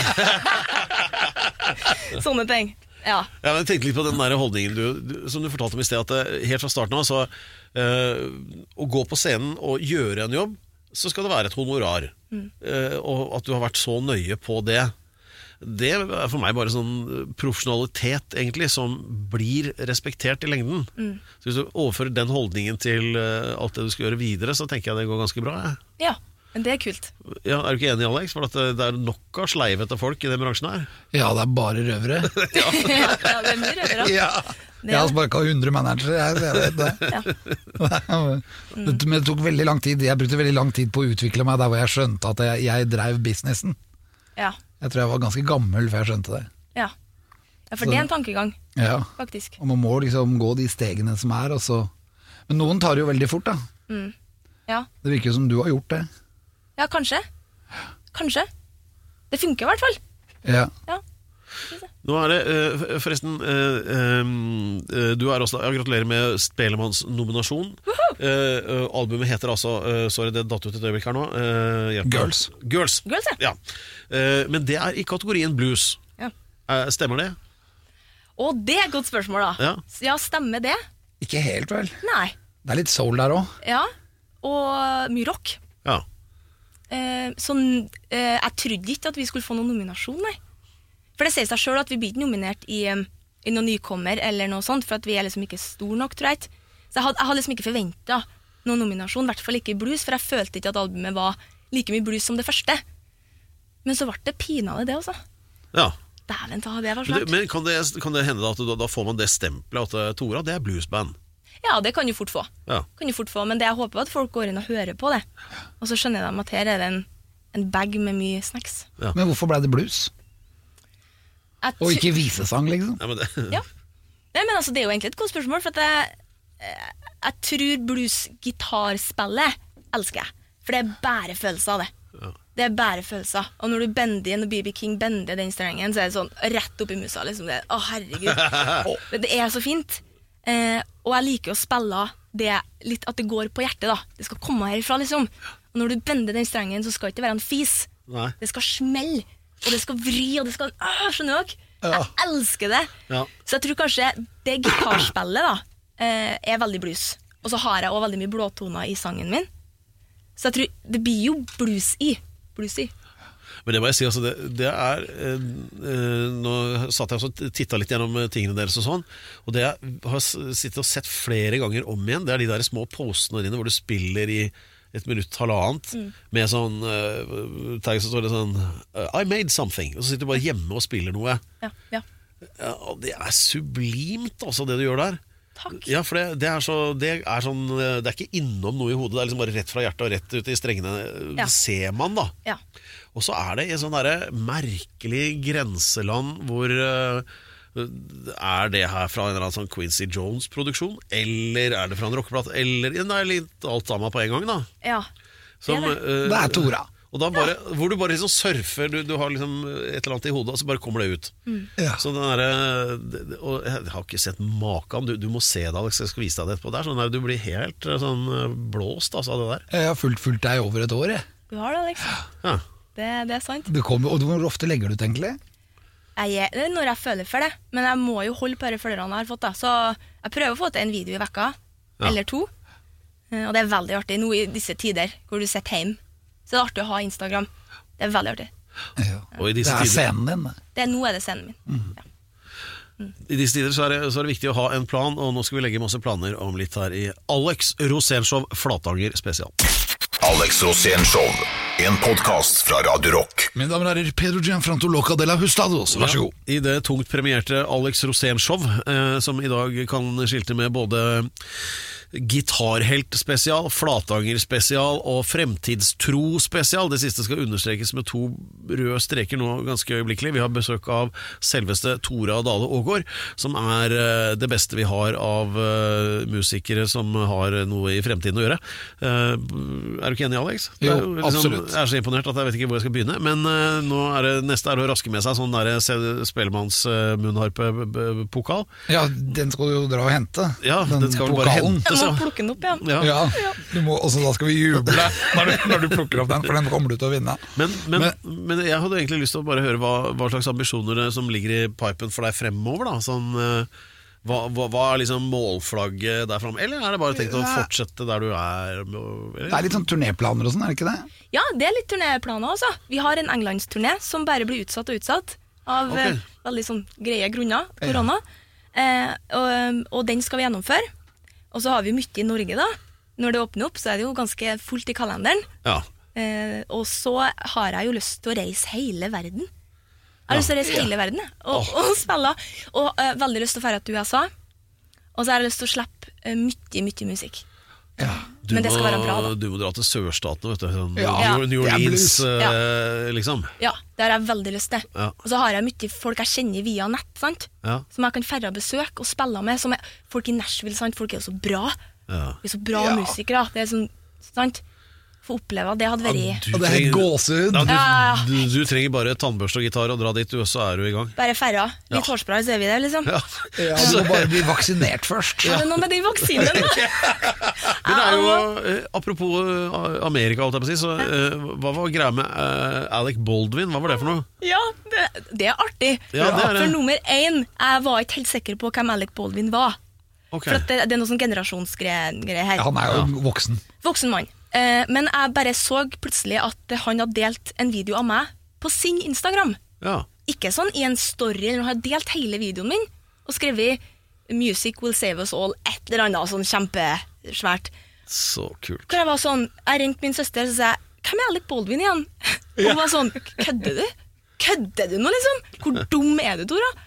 Sånne ting, ja. Ja, men jeg tenkte litt på den der holdningen du, du, som du fortalte om i sted, at helt fra starten av, så uh, å gå på scenen og gjøre en jobb, så skal det være et honorar. Mm. Uh, og at du har vært så nøye på det, det er for meg bare sånn profesjonalitet egentlig som blir respektert i lengden. Mm. Så hvis du overfører den holdningen til uh, alt det du skal gjøre videre, så tenker jeg det går ganske bra. Ja, men det er kult. Ja, er du ikke enig, Alex? For at det, det er nok av sleivete folk i den bransjen her. Ja, det er bare røvere. ja. ja, det er mye røvere. Ja. Jeg har sparket hundre managere, jeg vet det. Ja. Mm. det. Men det tok veldig lang tid. Jeg brukte veldig lang tid på å utvikle meg der hvor jeg skjønte at jeg, jeg drev businessen. Ja. Jeg tror jeg var ganske gammel før jeg skjønte det. Ja, ja for så, det er en tankegang, ja. Faktisk. Og man må liksom gå de stegene som er, og så... Men noen tar det jo veldig fort, da. Mm. Ja. Det virker jo som du har gjort det. Ja, kanskje. Kanskje. Det funker i hvert fall. Ja. Ja. Nå er det, uh, forresten, uh, uh, du er også, jeg gratulerer med Spelemanns nominasjon. Uh-huh. Uh, uh, albumet heter altså, uh, sorry, det datt ut et øyeblikk her nå. Uh, Girls. Girls. Girls, ja. Ja. Uh, men det er i kategorien blues. Ja. Uh, stemmer det? Å, det er et godt spørsmål da. Ja. Ja, stemmer det? Ikke helt vel. Nei. Det er litt soul der også. Ja, og mye rock. Ja. Uh, så uh, jeg trodde ikke at vi skulle få noen nominasjon, nei. For det sier seg selv at vi blir ikke nominert i, um, i noen nykommer eller noe sånt, for at vi er liksom ikke stor nok, tror jeg. Så jeg hadde, jeg hadde liksom ikke forventet noen nominasjon, i hvert fall ikke i blues, for jeg følte ikke at albumet var like mye blues som det første. Men så ble det pinade det også. Ja. Dæven, ta det var svært. Men, men kan, det, kan det hende da at da, da får man det stempelet at Tora, det er bluesband? Ja, det kan du fort få. Ja. Kan du fort få, men det jeg håper at folk går inn og hører på det. Og så skjønner de at her er det en, en bag med mye snacks. Ja. Men hvorfor ble det blues? At, og ikke visesang, liksom? Ja, men det... ja. Nei, men altså, det er jo egentlig et godt spørsmål, for at jeg, jeg tror blues-gitarspillet elsker jeg. For det er bare følelser av det. Ja. Det er bare følelser. Og når du bender når B B King bender den strengen, så er det sånn rett opp i musa, liksom. Det, å, herregud. Det er så fint. Eh, og jeg liker å spille det litt, at det går på hjertet, da. Det skal komme herifra, liksom. Og når du bender den strengen, så skal det ikke være en fis. Nei. Det skal smelle. Og det skal vri, og det skal... Ah, skjønner dere? Jeg elsker det. Ja. Så jeg tror kanskje det gitarspillet da, eh, er veldig blues. Og så har jeg også veldig mye blåtoner i sangen min. Så jeg tror det blir jo blues i. Blues i. Men det må jeg si, altså, det, det er eh, eh, nå satt jeg og tittet litt gjennom tingene deres og sånn, og det jeg har sittet og sett flere ganger om igjen, det er de der små postene dine hvor du spiller i et minutt, halvannet, mm. med sånn uh, tag, så står det sånn I made something, og så sitter du bare hjemme og spiller noe. Ja, ja. Ja, og det er sublimt, altså, det du gjør der. Takk. Ja, for det, det, er så, det er sånn, det er ikke innom noe i hodet, det er liksom bare rett fra hjertet og rett ut i strengene. Ja. Det ser man da. Ja. Og så er det i sånn der merkelig grenseland hvor uh, er det her fra en eller annen sånn Quincy Jones-produksjon, eller er det fra en rockeplate, eller det er litt alt sammen på en gang da. Ja, Som, det er det. Uh, Det er Tora. Og da bare, ja. Hvor du bare liksom surfer, du, du har liksom et eller annet i hodet, og så bare kommer det ut. Mm. Ja. Så den der, og jeg har ikke sett maken, du, du må se det, Alex, jeg skal vise deg det etterpå. Det er sånn der, du blir helt sånn blåst altså, av det der. Jeg har fulgt, fulgt deg over et år, jeg. Du har det, Alex. Ja. Det, det er sant. Det kommer, og hvor ofte legger du ut egentlig? Jeg er, det er når jeg føler for det, men jeg må jo holde på de følgerne jeg har fått da. Så jeg prøver å få til en video i vekka, Ja. eller to. Og det er veldig artig nå i disse tider, hvor du sitter hjemme. Så det er artig å ha Instagram. Det er veldig artig. Ja. Og i Det disse er tider, scenen din. Det er, nå er det scenen min. Mm. Ja. i disse tider så, er det, så er det viktig å ha en plan, og nå skal vi legge masse planer om litt her i Alex Rosénshow Flatanger spesial. Alex Rosénshow, en podcast fra Radio Rock. Mine damer og herrer, Pedro Gianfranco Loca de la Hustados, vær så god. I det tungt premierte Alex Rosénshow, eh, som i dag kan skilte med både gitarhelt-spesial, Flatanger-spesial og fremtidstro-spesial. Det siste skal understrekes med to røde streker nå ganske øyeblikkelig. Vi har besøk av selveste Tora Dale Aagaard, som er uh, det beste vi har av uh, musikere som har noe i fremtiden å gjøre. Uh, er du ikke enig, Alex? Jo, Det er liksom, absolutt. Jeg er så imponert at jeg vet ikke hvor jeg skal begynne, men uh, nå er det neste er å raske med seg sånn der spellemanns uh, munnharpe-pokal. Ja, den skal du jo dra og hente. Ja, den skal vel bare hente. Jeg må plukke den opp, ja. Ja. Ja, du må, også da skal vi juble når du, når du plukker opp den, for den kommer du til å vinne. Men, men, Men- men jeg hadde egentlig lyst til å bare høre hva, hva slags ambisjoner det som ligger i pipen for deg fremover da, sånn, eh, hva, hva, hva er liksom målflagget der frem, eller er det bare tenkt å fortsette der du er? Eller? Det er litt sånn turnéplaner og sånn, er det ikke det? Ja, det er litt turnéplaner også. Vi har en Englandsturné som bare blir utsatt og utsatt av Ok. eh, veldig sånn greie grunner, korona. Eh, og, og den skal vi gjennomføre. Og så har vi mye i Norge da. Når det åpner opp, så er det jo ganske fullt i kalenderen. Ja. Eh, og så har jeg jo lyst til å reise hele verden. Jeg har lyst til å reise hele verden, jeg. Og, og spille. Og eh, veldig lyst til å dra til U S A. Og så har jeg lyst til å slippe eh, mye, mye musikk. Ja. Du Men det skal må, være bra, da. Du må dra til sørstatene, vet du. Sånn, Ja, New, New det er Orleans, blues. eh, liksom. Ja, det har jeg veldig lyst til. Ja. Og så har jeg mye folk jeg kjenner via nett, sant? Ja. Som jeg kan færre besøke og spille med. Som er, folk i Nashville, sant? Folk er jo så bra. Ja. De er så bra Ja. musikere. Det er sånn, sant? Få oppleve at det hadde vært Du Og det er helt trenger- gåsehud. Ja, du, Ja, ja, ja. du, du trenger bare tannbørste og gitar og dra dit, du, og så er du i gang. bare færre. Litt Ja. hårspray, så er vi der, liksom. Ja. Ja, du må bare bli vaksinert først. Er det noe med den vaksinen? da? Men det er jo, eh, apropos eh, Amerika, alt jeg på å si, så eh, hva var greia med eh, Alec Baldwin? Hva var det for noe? Ja, det, det er artig. Ja, det er det. For nummer én, jeg var ikke helt sikker på hvem Alec Baldwin var. Ok. For at det, det er noe sånn generasjonsgreier her. Han er jo voksen. Voksen mann. Eh, men jeg bare så plutselig at han hadde delt en video av meg på sin Instagram. Ja. Ikke sånn i en story, han har delt hele videoen min og skrevet 'Music will save us all', et eller annet sånn kjempesvært. Så kult. Hvor jeg var sånn, jeg ringte min søster og sa jeg, hvem er Alec Baldwin igjen? Og hun var sånn, kødder du? Kødder du nå liksom? Hvor dum er du, Tora?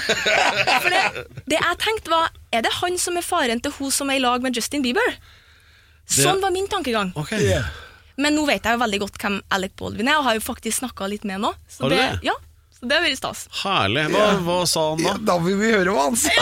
For det, det jeg tenkte var, er det han som er faren til hun som er i lag med Justin Bieber? Sånn var min tankegang. Ok. Men nå vet jeg jo veldig godt hvem Alec Baldwin er, og har jo faktisk snakket litt med nå. Så Har du det, det? ja, så det har vært stas. Herlig. Hva, hva sa han da? Ja, da vil vi høre hva han sa.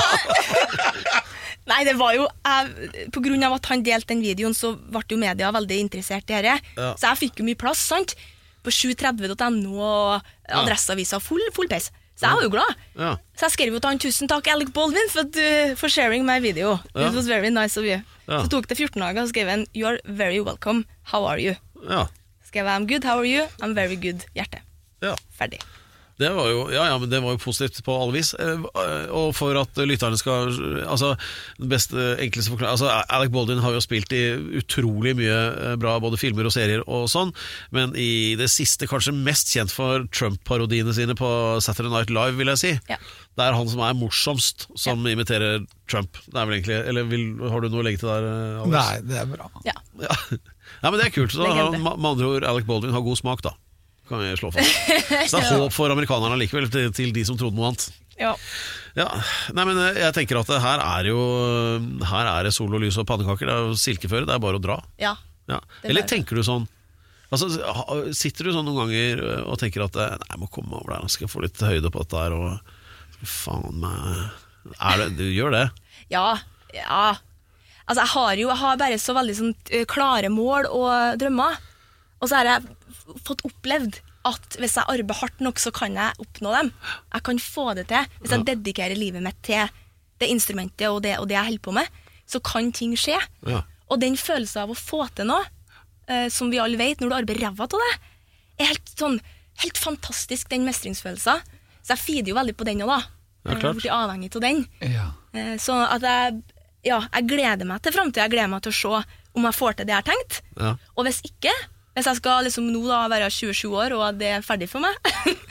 Nei, det var jo, jeg, på grunn av at han delte den videoen, så ble jo media veldig interessert i dette. Ja. Så jeg fikk jo mye plass, sant? På sju tretti punktum no og Adresseavisa full, full pace. Så jeg var jo glad. Ja. Så jeg skrev jo til han, tusen takk Alec Baldwin for, at du, for sharing my video. Ja. It was very nice of you. Ja. Så tok det fjorten dager og skrev han, you are very welcome, how are you? Ja. Skrev jeg, I'm good, how are you? I'm very good, hjerte. Ja. Ferdig. Det var jo, ja, ja, men det var jo positivt på alle vis. Og for at lytterne skal altså, den beste, enkleste forklaring altså, Alec Baldwin har jo spilt i utrolig mye bra både filmer og serier og sånn, men i det siste kanskje mest kjent for Trump-parodiene sine på Saturday Night Live, vil jeg si. Ja. Det er han som er morsomst som ja. imiterer Trump. Det er vel egentlig, eller vil, har du noe å legge til der, Alex? Nei, det er bra. Ja, ja. ja men det er kult. Så da, med andre ord, Alec Baldwin har god smak da. Kan vi slå fast. Så det er håp for amerikanerne likevel til, til de som trodde noe annet. Ja. Ja, nei, men jeg tenker at her er jo her er det sol og lys og pannekaker. Det er jo silkeføre, det er bare å dra. Ja, ja. Eller tenker du sånn altså, sitter du sånn noen ganger og tenker at nei, jeg må komme over der, skal jeg få litt høyde på dette her og faen meg er det, du gjør det? Ja, ja. Altså jeg har jo jeg har bare så veldig sånn klare mål og drømmer. Og så har jeg fått opplevd at hvis jeg arbeider hardt nok, så kan jeg oppnå dem. Jeg kan få det til. Hvis jeg ja. dedikerer livet mitt til det instrumentet og det, og det jeg holder på med, så kan ting skje. Ja. Og den følelsen av å få til noe, eh, som vi alle vet, når du arbeider ræva til det, er helt, sånn, helt fantastisk, den mestringsfølelsen. Så jeg feeder jo veldig på den også da. Ja, klart. Jeg blir avhengig av den. Ja. Eh, så at jeg, ja, jeg gleder meg til fremtiden. Jeg gleder meg til å se om jeg får til det jeg har tenkt. Ja. Og hvis ikke, hvis jeg skal liksom nå da være tjuesju år og det er ferdig for meg,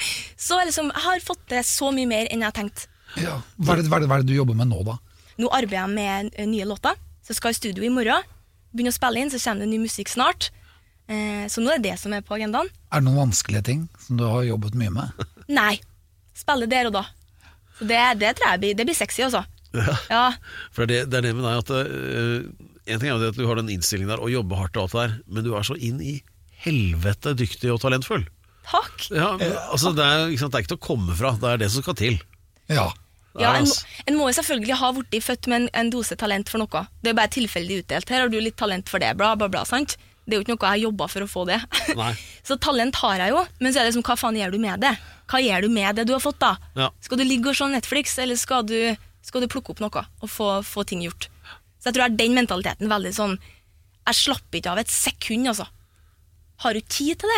så liksom, jeg har fått til så mye mer enn jeg har tenkt. Ja. Hva, er det, hva, er det, hva er det du jobber med nå da? Nå arbeider jeg med nye låter, så jeg skal i studio i morgen, begynne å spille inn, så kommer det ny musikk snart. Eh, så nå er det det som er på agendaen. Er det noen vanskelige ting som du har jobbet mye med? Nei, spille der og da. Så det, det tror jeg blir, det blir sexy også. Ja, ja. For det, det er det med deg at uh, en ting er jo det at du har den innstillingen der og jobber hardt og alt der, men du er så inn i helvete dyktig og talentfull. Takk. Ja, altså det er, ikke sant, det er ikke til å komme fra, det er det som skal til. Ja. Ja, en, en må jo selvfølgelig ha vært født med en, en dose talent for noe. Det er bare tilfeldig utdelt. Her har du litt talent for det, bla bla bla, sant? Det er jo ikke noe jeg har jobbet for å få det. Nei. Så talent har jeg jo, men så er det liksom, hva faen gjør du med det? Hva gjør du med det du har fått da? Ja. Skal du ligge og se Netflix, eller skal du, skal du plukke opp noe og få, få ting gjort? Så jeg tror er den mentaliteten veldig sånn, jeg slapper ikke av et sekund, altså. Har du tid til det?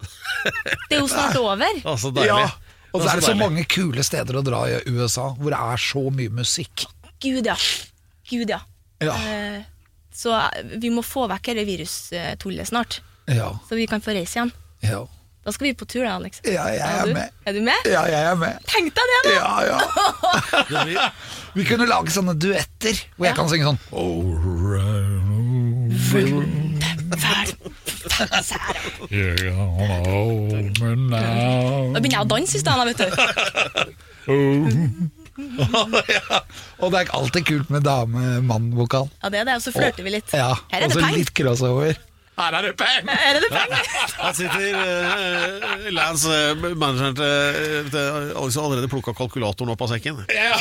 Det er jo snart over. Å, så deilig. Ja. Og så er det så mange kule steder å dra i U S A, hvor det er så mye musikk. Gud ja, Gud ja, ja. Eh, Så vi må få vekk det virustullet snart, ja. Så vi kan få reise igjen. Ja. Da skal vi på tur da, Alex. Ja, jeg er, er med. Er du med? Ja, jeg er med. Tenk deg det da. Ja, ja. Vi kunne lage sånne duetter, hvor jeg ja. kan synge sånn Da begynner jeg å danse i stedet, vet du. Ja. Og det er ikke alltid kult med dame-mann-vokal. Ja, det er det, og så flørter vi litt. Ja, her er og det så peng. Litt crossover. Her er det peng. Her er det peng. Her sitter uh, Lance, uh, manageren til, til Alex har allerede plukket kalkulatoren opp av sekken. Ja.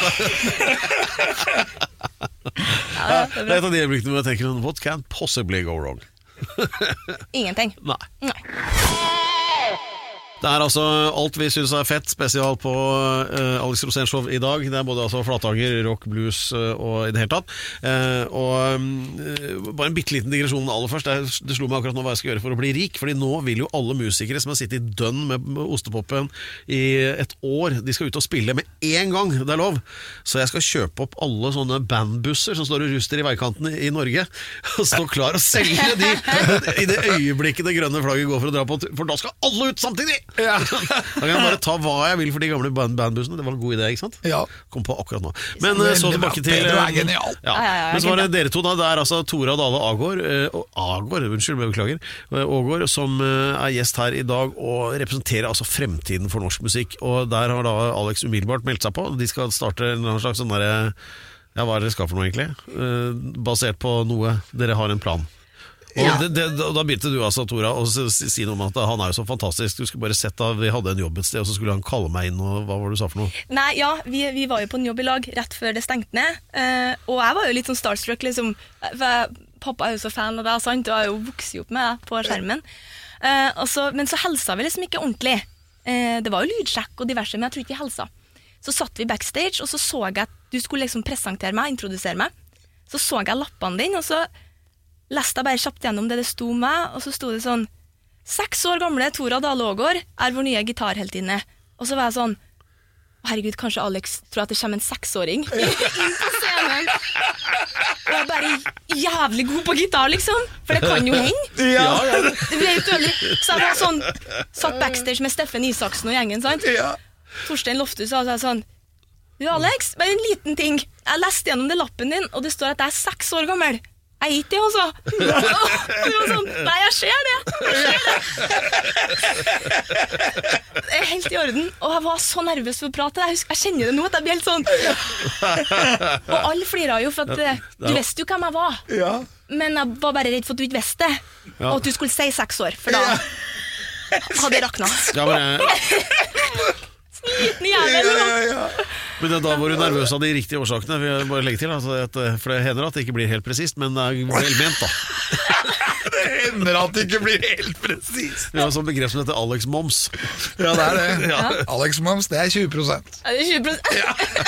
Ja, det er et av de øyeblikkene hvor jeg tenker what can possibly go wrong? Ingenting. Nei. Nei. Det er altså alt vi synes er fett spesial på uh, Alex Rosén Show i dag. Det er både altså flatanger, rock, blues uh, og i det hele tatt. Uh, og um, bare en bitteliten digresjon aller først. Det, det slo meg akkurat nå hva jeg skal gjøre for å bli rik. Fordi nå vil jo alle musikere som har sittet i dønn med, med ostepoppen i et år, de skal ut og spille med en gang. Det er lov. Så jeg skal kjøpe opp alle sånne bandbusser som står og ruster i veikanten i, i Norge, og stå klar og selge de i det øyeblikket det grønne flagget går for å dra på, for da skal alle ut samtidig! Ja. Da kan jeg bare ta hva jeg vil for de gamle band bandbussene. Det var en god idé, ikke sant? Ja. Kom på akkurat nå. Men så tilbake til Det er genialt. Ja. Men så var det dere to da. Det er altså Tora Dale Agård Agård, unnskyld, jeg beklager Agård, som er gjest her i dag og representerer altså fremtiden for norsk musikk. Og der har da Alex umiddelbart meldt seg på. De skal starte en slags sånn der, ja, hva er det dere skal for noe egentlig? Basert på noe. Dere har en plan. Og ja. det, det, da begynte du altså, Tora, å si, si noe om at han er jo så fantastisk. Du skulle bare sett da vi hadde en jobb et sted, og så skulle han kalle meg inn, og hva var det du sa for noe? Nei, ja, vi, vi var jo på en jobb i lag rett før det stengte ned, uh, og jeg var jo litt sånn starstruck, liksom. For pappa er jo så fan av det, sant? Og jeg har jo vokset opp med det på skjermen. Uh, og så, men så helsa vi liksom ikke ordentlig. Uh, det var jo lydsjekk og diverse, men jeg tror ikke vi helsa. Så satt vi backstage, og så så jeg at du skulle liksom presentere meg, introdusere meg. Så så jeg lappene dine, og så leste jeg bare kjapt gjennom det det sto med, og så sto det sånn: seks år gamle Tora Dale Agård er vår nye gitarheltinne. Og så var jeg sånn, herregud, kanskje Alex tror at det kommer en seksåring inn på scenen. Og jeg er bare jævlig god på gitar, liksom. For det kan jo hende. Ja, ja. Det vet du aldri. Så jeg var sånn, satt backstage med Steffen Isaksen og gjengen, sant? Ja. Torstein Loftus sa sånn, du Alex, bare en liten ting. Jeg leste gjennom det lappen din, og det står at jeg er seks år gammel. Jeg er ikke det, altså. Og det var sånn, nei, jeg ser det. Jeg ser det. Det er helt i orden. Og jeg var så nervøs for å prate. Jeg, husker, jeg kjenner det nå, at jeg blir helt sånn. Og alle flirer jo, for at du visste jo hvem jeg var. Ja. Men jeg var bare redd for at du ikke visste det. Og at du skulle si seks år, for da hadde jeg raknet. Ja, men jeg... Liten jævel. Ja, ja, ja. Men da var du nervøs av de riktige årsakene. Vi bare legger til, altså, at, for det hender at det ikke blir helt presist, men det er velment da. Det hender at det ikke blir helt presist. Vi har sånn begrep som heter Alex Moms. Ja, det er det. Ja. Alex Moms, det er tjue prosent. Ja, det er tjue prosent.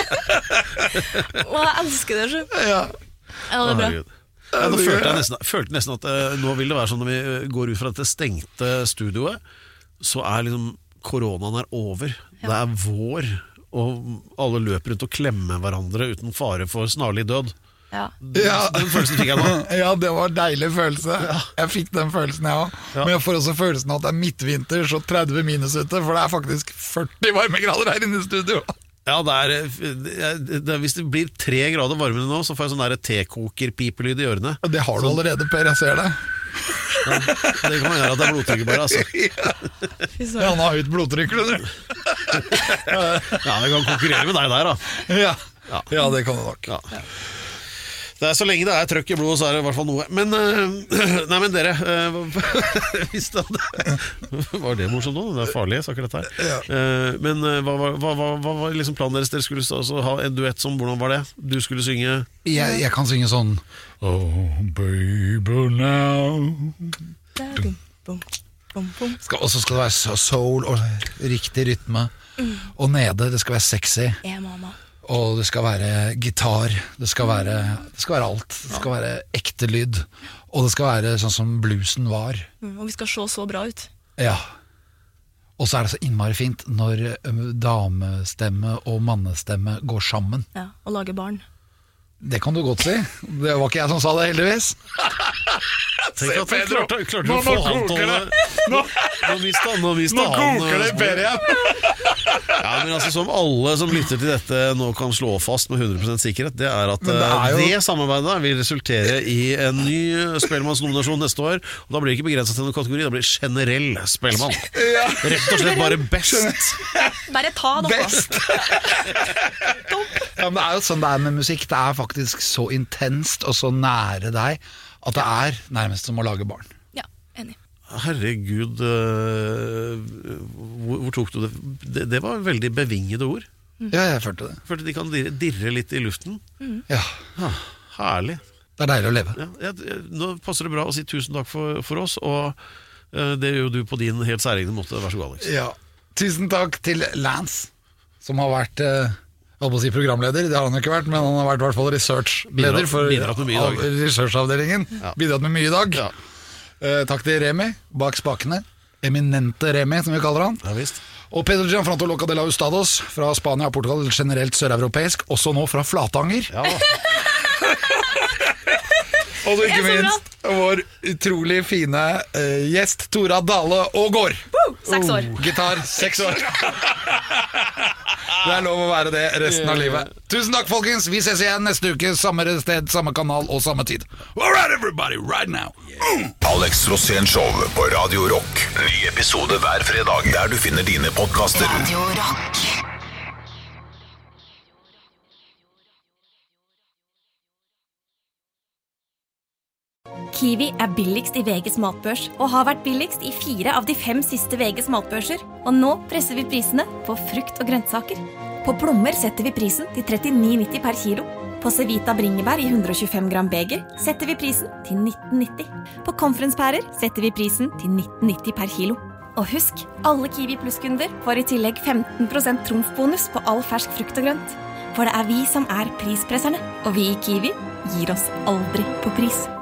Ja. Og jeg elsker det, så. Ja. Ja, det er bra. Ja, da følte jeg nesten, følte nesten at uh, nå vil det være sånn når vi går ut fra dette stengte studioet, så er liksom koronaen er over. Ja. Det er vår, og alle løper rundt og klemmer hverandre uten fare for snarlig død. Ja. Ja. Den følelsen fikk jeg nå. Ja, det var en deilig følelse. Ja. Jeg fikk den følelsen, jeg også. Ja. Men jeg får også følelsen av at det er midtvinter, så tretti minus ute, for det er faktisk førti varmegrader her inne i studio. Ja, det er, det er, hvis det blir tre grader varmere nå, så får jeg sånn der tekoker-pipelyd i ørene. Det har du allerede, Per, jeg ser det. Ja, det kan gjøre at det er blodtrykket bare, altså. Ja, han har høyt blodtrykk, du. Ja, det kan konkurrere med deg der, da. Ja, ja det kan du nok. Ja. Det er så lenge det er trøkk i blodet, så er det i hvert fall noe. Men, uh, nei, men dere, uh, hvis det hadde... Var det morsomt nå? Det er farlig, saker dette her. Ja. Uh, men uh, hva, hva, hva, hva var liksom planen deres? Dere skulle altså ha en duett som, hvordan var det? Du skulle synge... Jeg, jeg kan synge sånn... Oh, baby now... Og så skal det være soul og riktig rytme. Og nede, det skal være sexy. Ja, mamma. Og det skal være gitar, det skal være, det skal være alt. Det skal være ekte lyd. Og det skal være sånn som bluesen var. Mm, og vi skal se så bra ut. Ja. Og så er det så innmari fint når damestemme og mannestemme går sammen. Ja, og lager barn. Det kan du godt si. Det var ikke jeg som sa det, heldigvis. Tenk at jeg klarte, klarte å få han til å... Nå, nå viste han, nå viste han. Nå koker det Per igjen. Ja, men altså som alle som lytter til dette nå kan slå fast med hundre prosent sikkerhet, det er at det, er jo... det samarbeidet vil resultere i en ny Spellemannsnominasjon neste år. Og da blir det ikke begrenset til noen kategori, da blir det generell Spellemann. Ja. Rett og slett bare best. Bare ta dere. Best. Ja, men det er jo sånn det er med musikk. Det er faktisk så intenst og så nære deg at det er nærmest som å lage barn. Ja, enig. Herregud, uh, hvor, hvor tok du det? det? Det var veldig bevingede ord. Mm. Ja, jeg følte det. Følte de kan dirre, dirre litt i luften. Mm. Ja. Ah, herlig. Det er deilig å leve. Ja, jeg, nå passer det bra å si tusen takk for, for oss, og uh, det gjør du på din helt særegne måte. Vær så god, Alex. Ja. Tusen takk til Lance, som har vært... Uh, Jeg holdt på å si programleder, det har han ikke vært, men han har vært i hvert fall researchleder for av, researchavdelingen. Ja. Bidratt med mye i dag. Ja. Eh, takk til Remi, bak spakene. Eminente Remi, som vi kaller han. Ja, visst. Og Pedro Gianfranto Loca de la Ustados, fra Spania og Portugal, generelt søreuropeisk, også nå fra Flatanger. Ja. Og så ikke minst vår utrolig fine uh, gjest, Tora Dale Aagaard. Woo! Seks år. Oh, gitar, seks år. Det er lov å være det resten av livet. Tusen takk, folkens. Vi ses igjen neste uke. Samme sted, samme kanal og samme tid. All right, everybody, right now. Mm. Alex Rosén Show på Radio Rock. Ny episode hver fredag der du finner dine podcaster. Radio Rock. Kiwi er billigst i V G's matbørs og har vært billigst i fire av de fem siste V G's matbørser. Og nå presser vi prisene på frukt og grønnsaker. På plommer setter vi prisen til trettini nitti per kilo. På Cevita bringebær i hundre og tjuefem gram beger setter vi prisen til nitten nitti. På conference-pærer setter vi prisen til nitten nitti per kilo. Og husk, alle Kiwi Plus-kunder får i tillegg femten prosent trumfbonus på all fersk frukt og grønt. For det er vi som er prispresserne, og vi i Kiwi gir oss aldri på pris.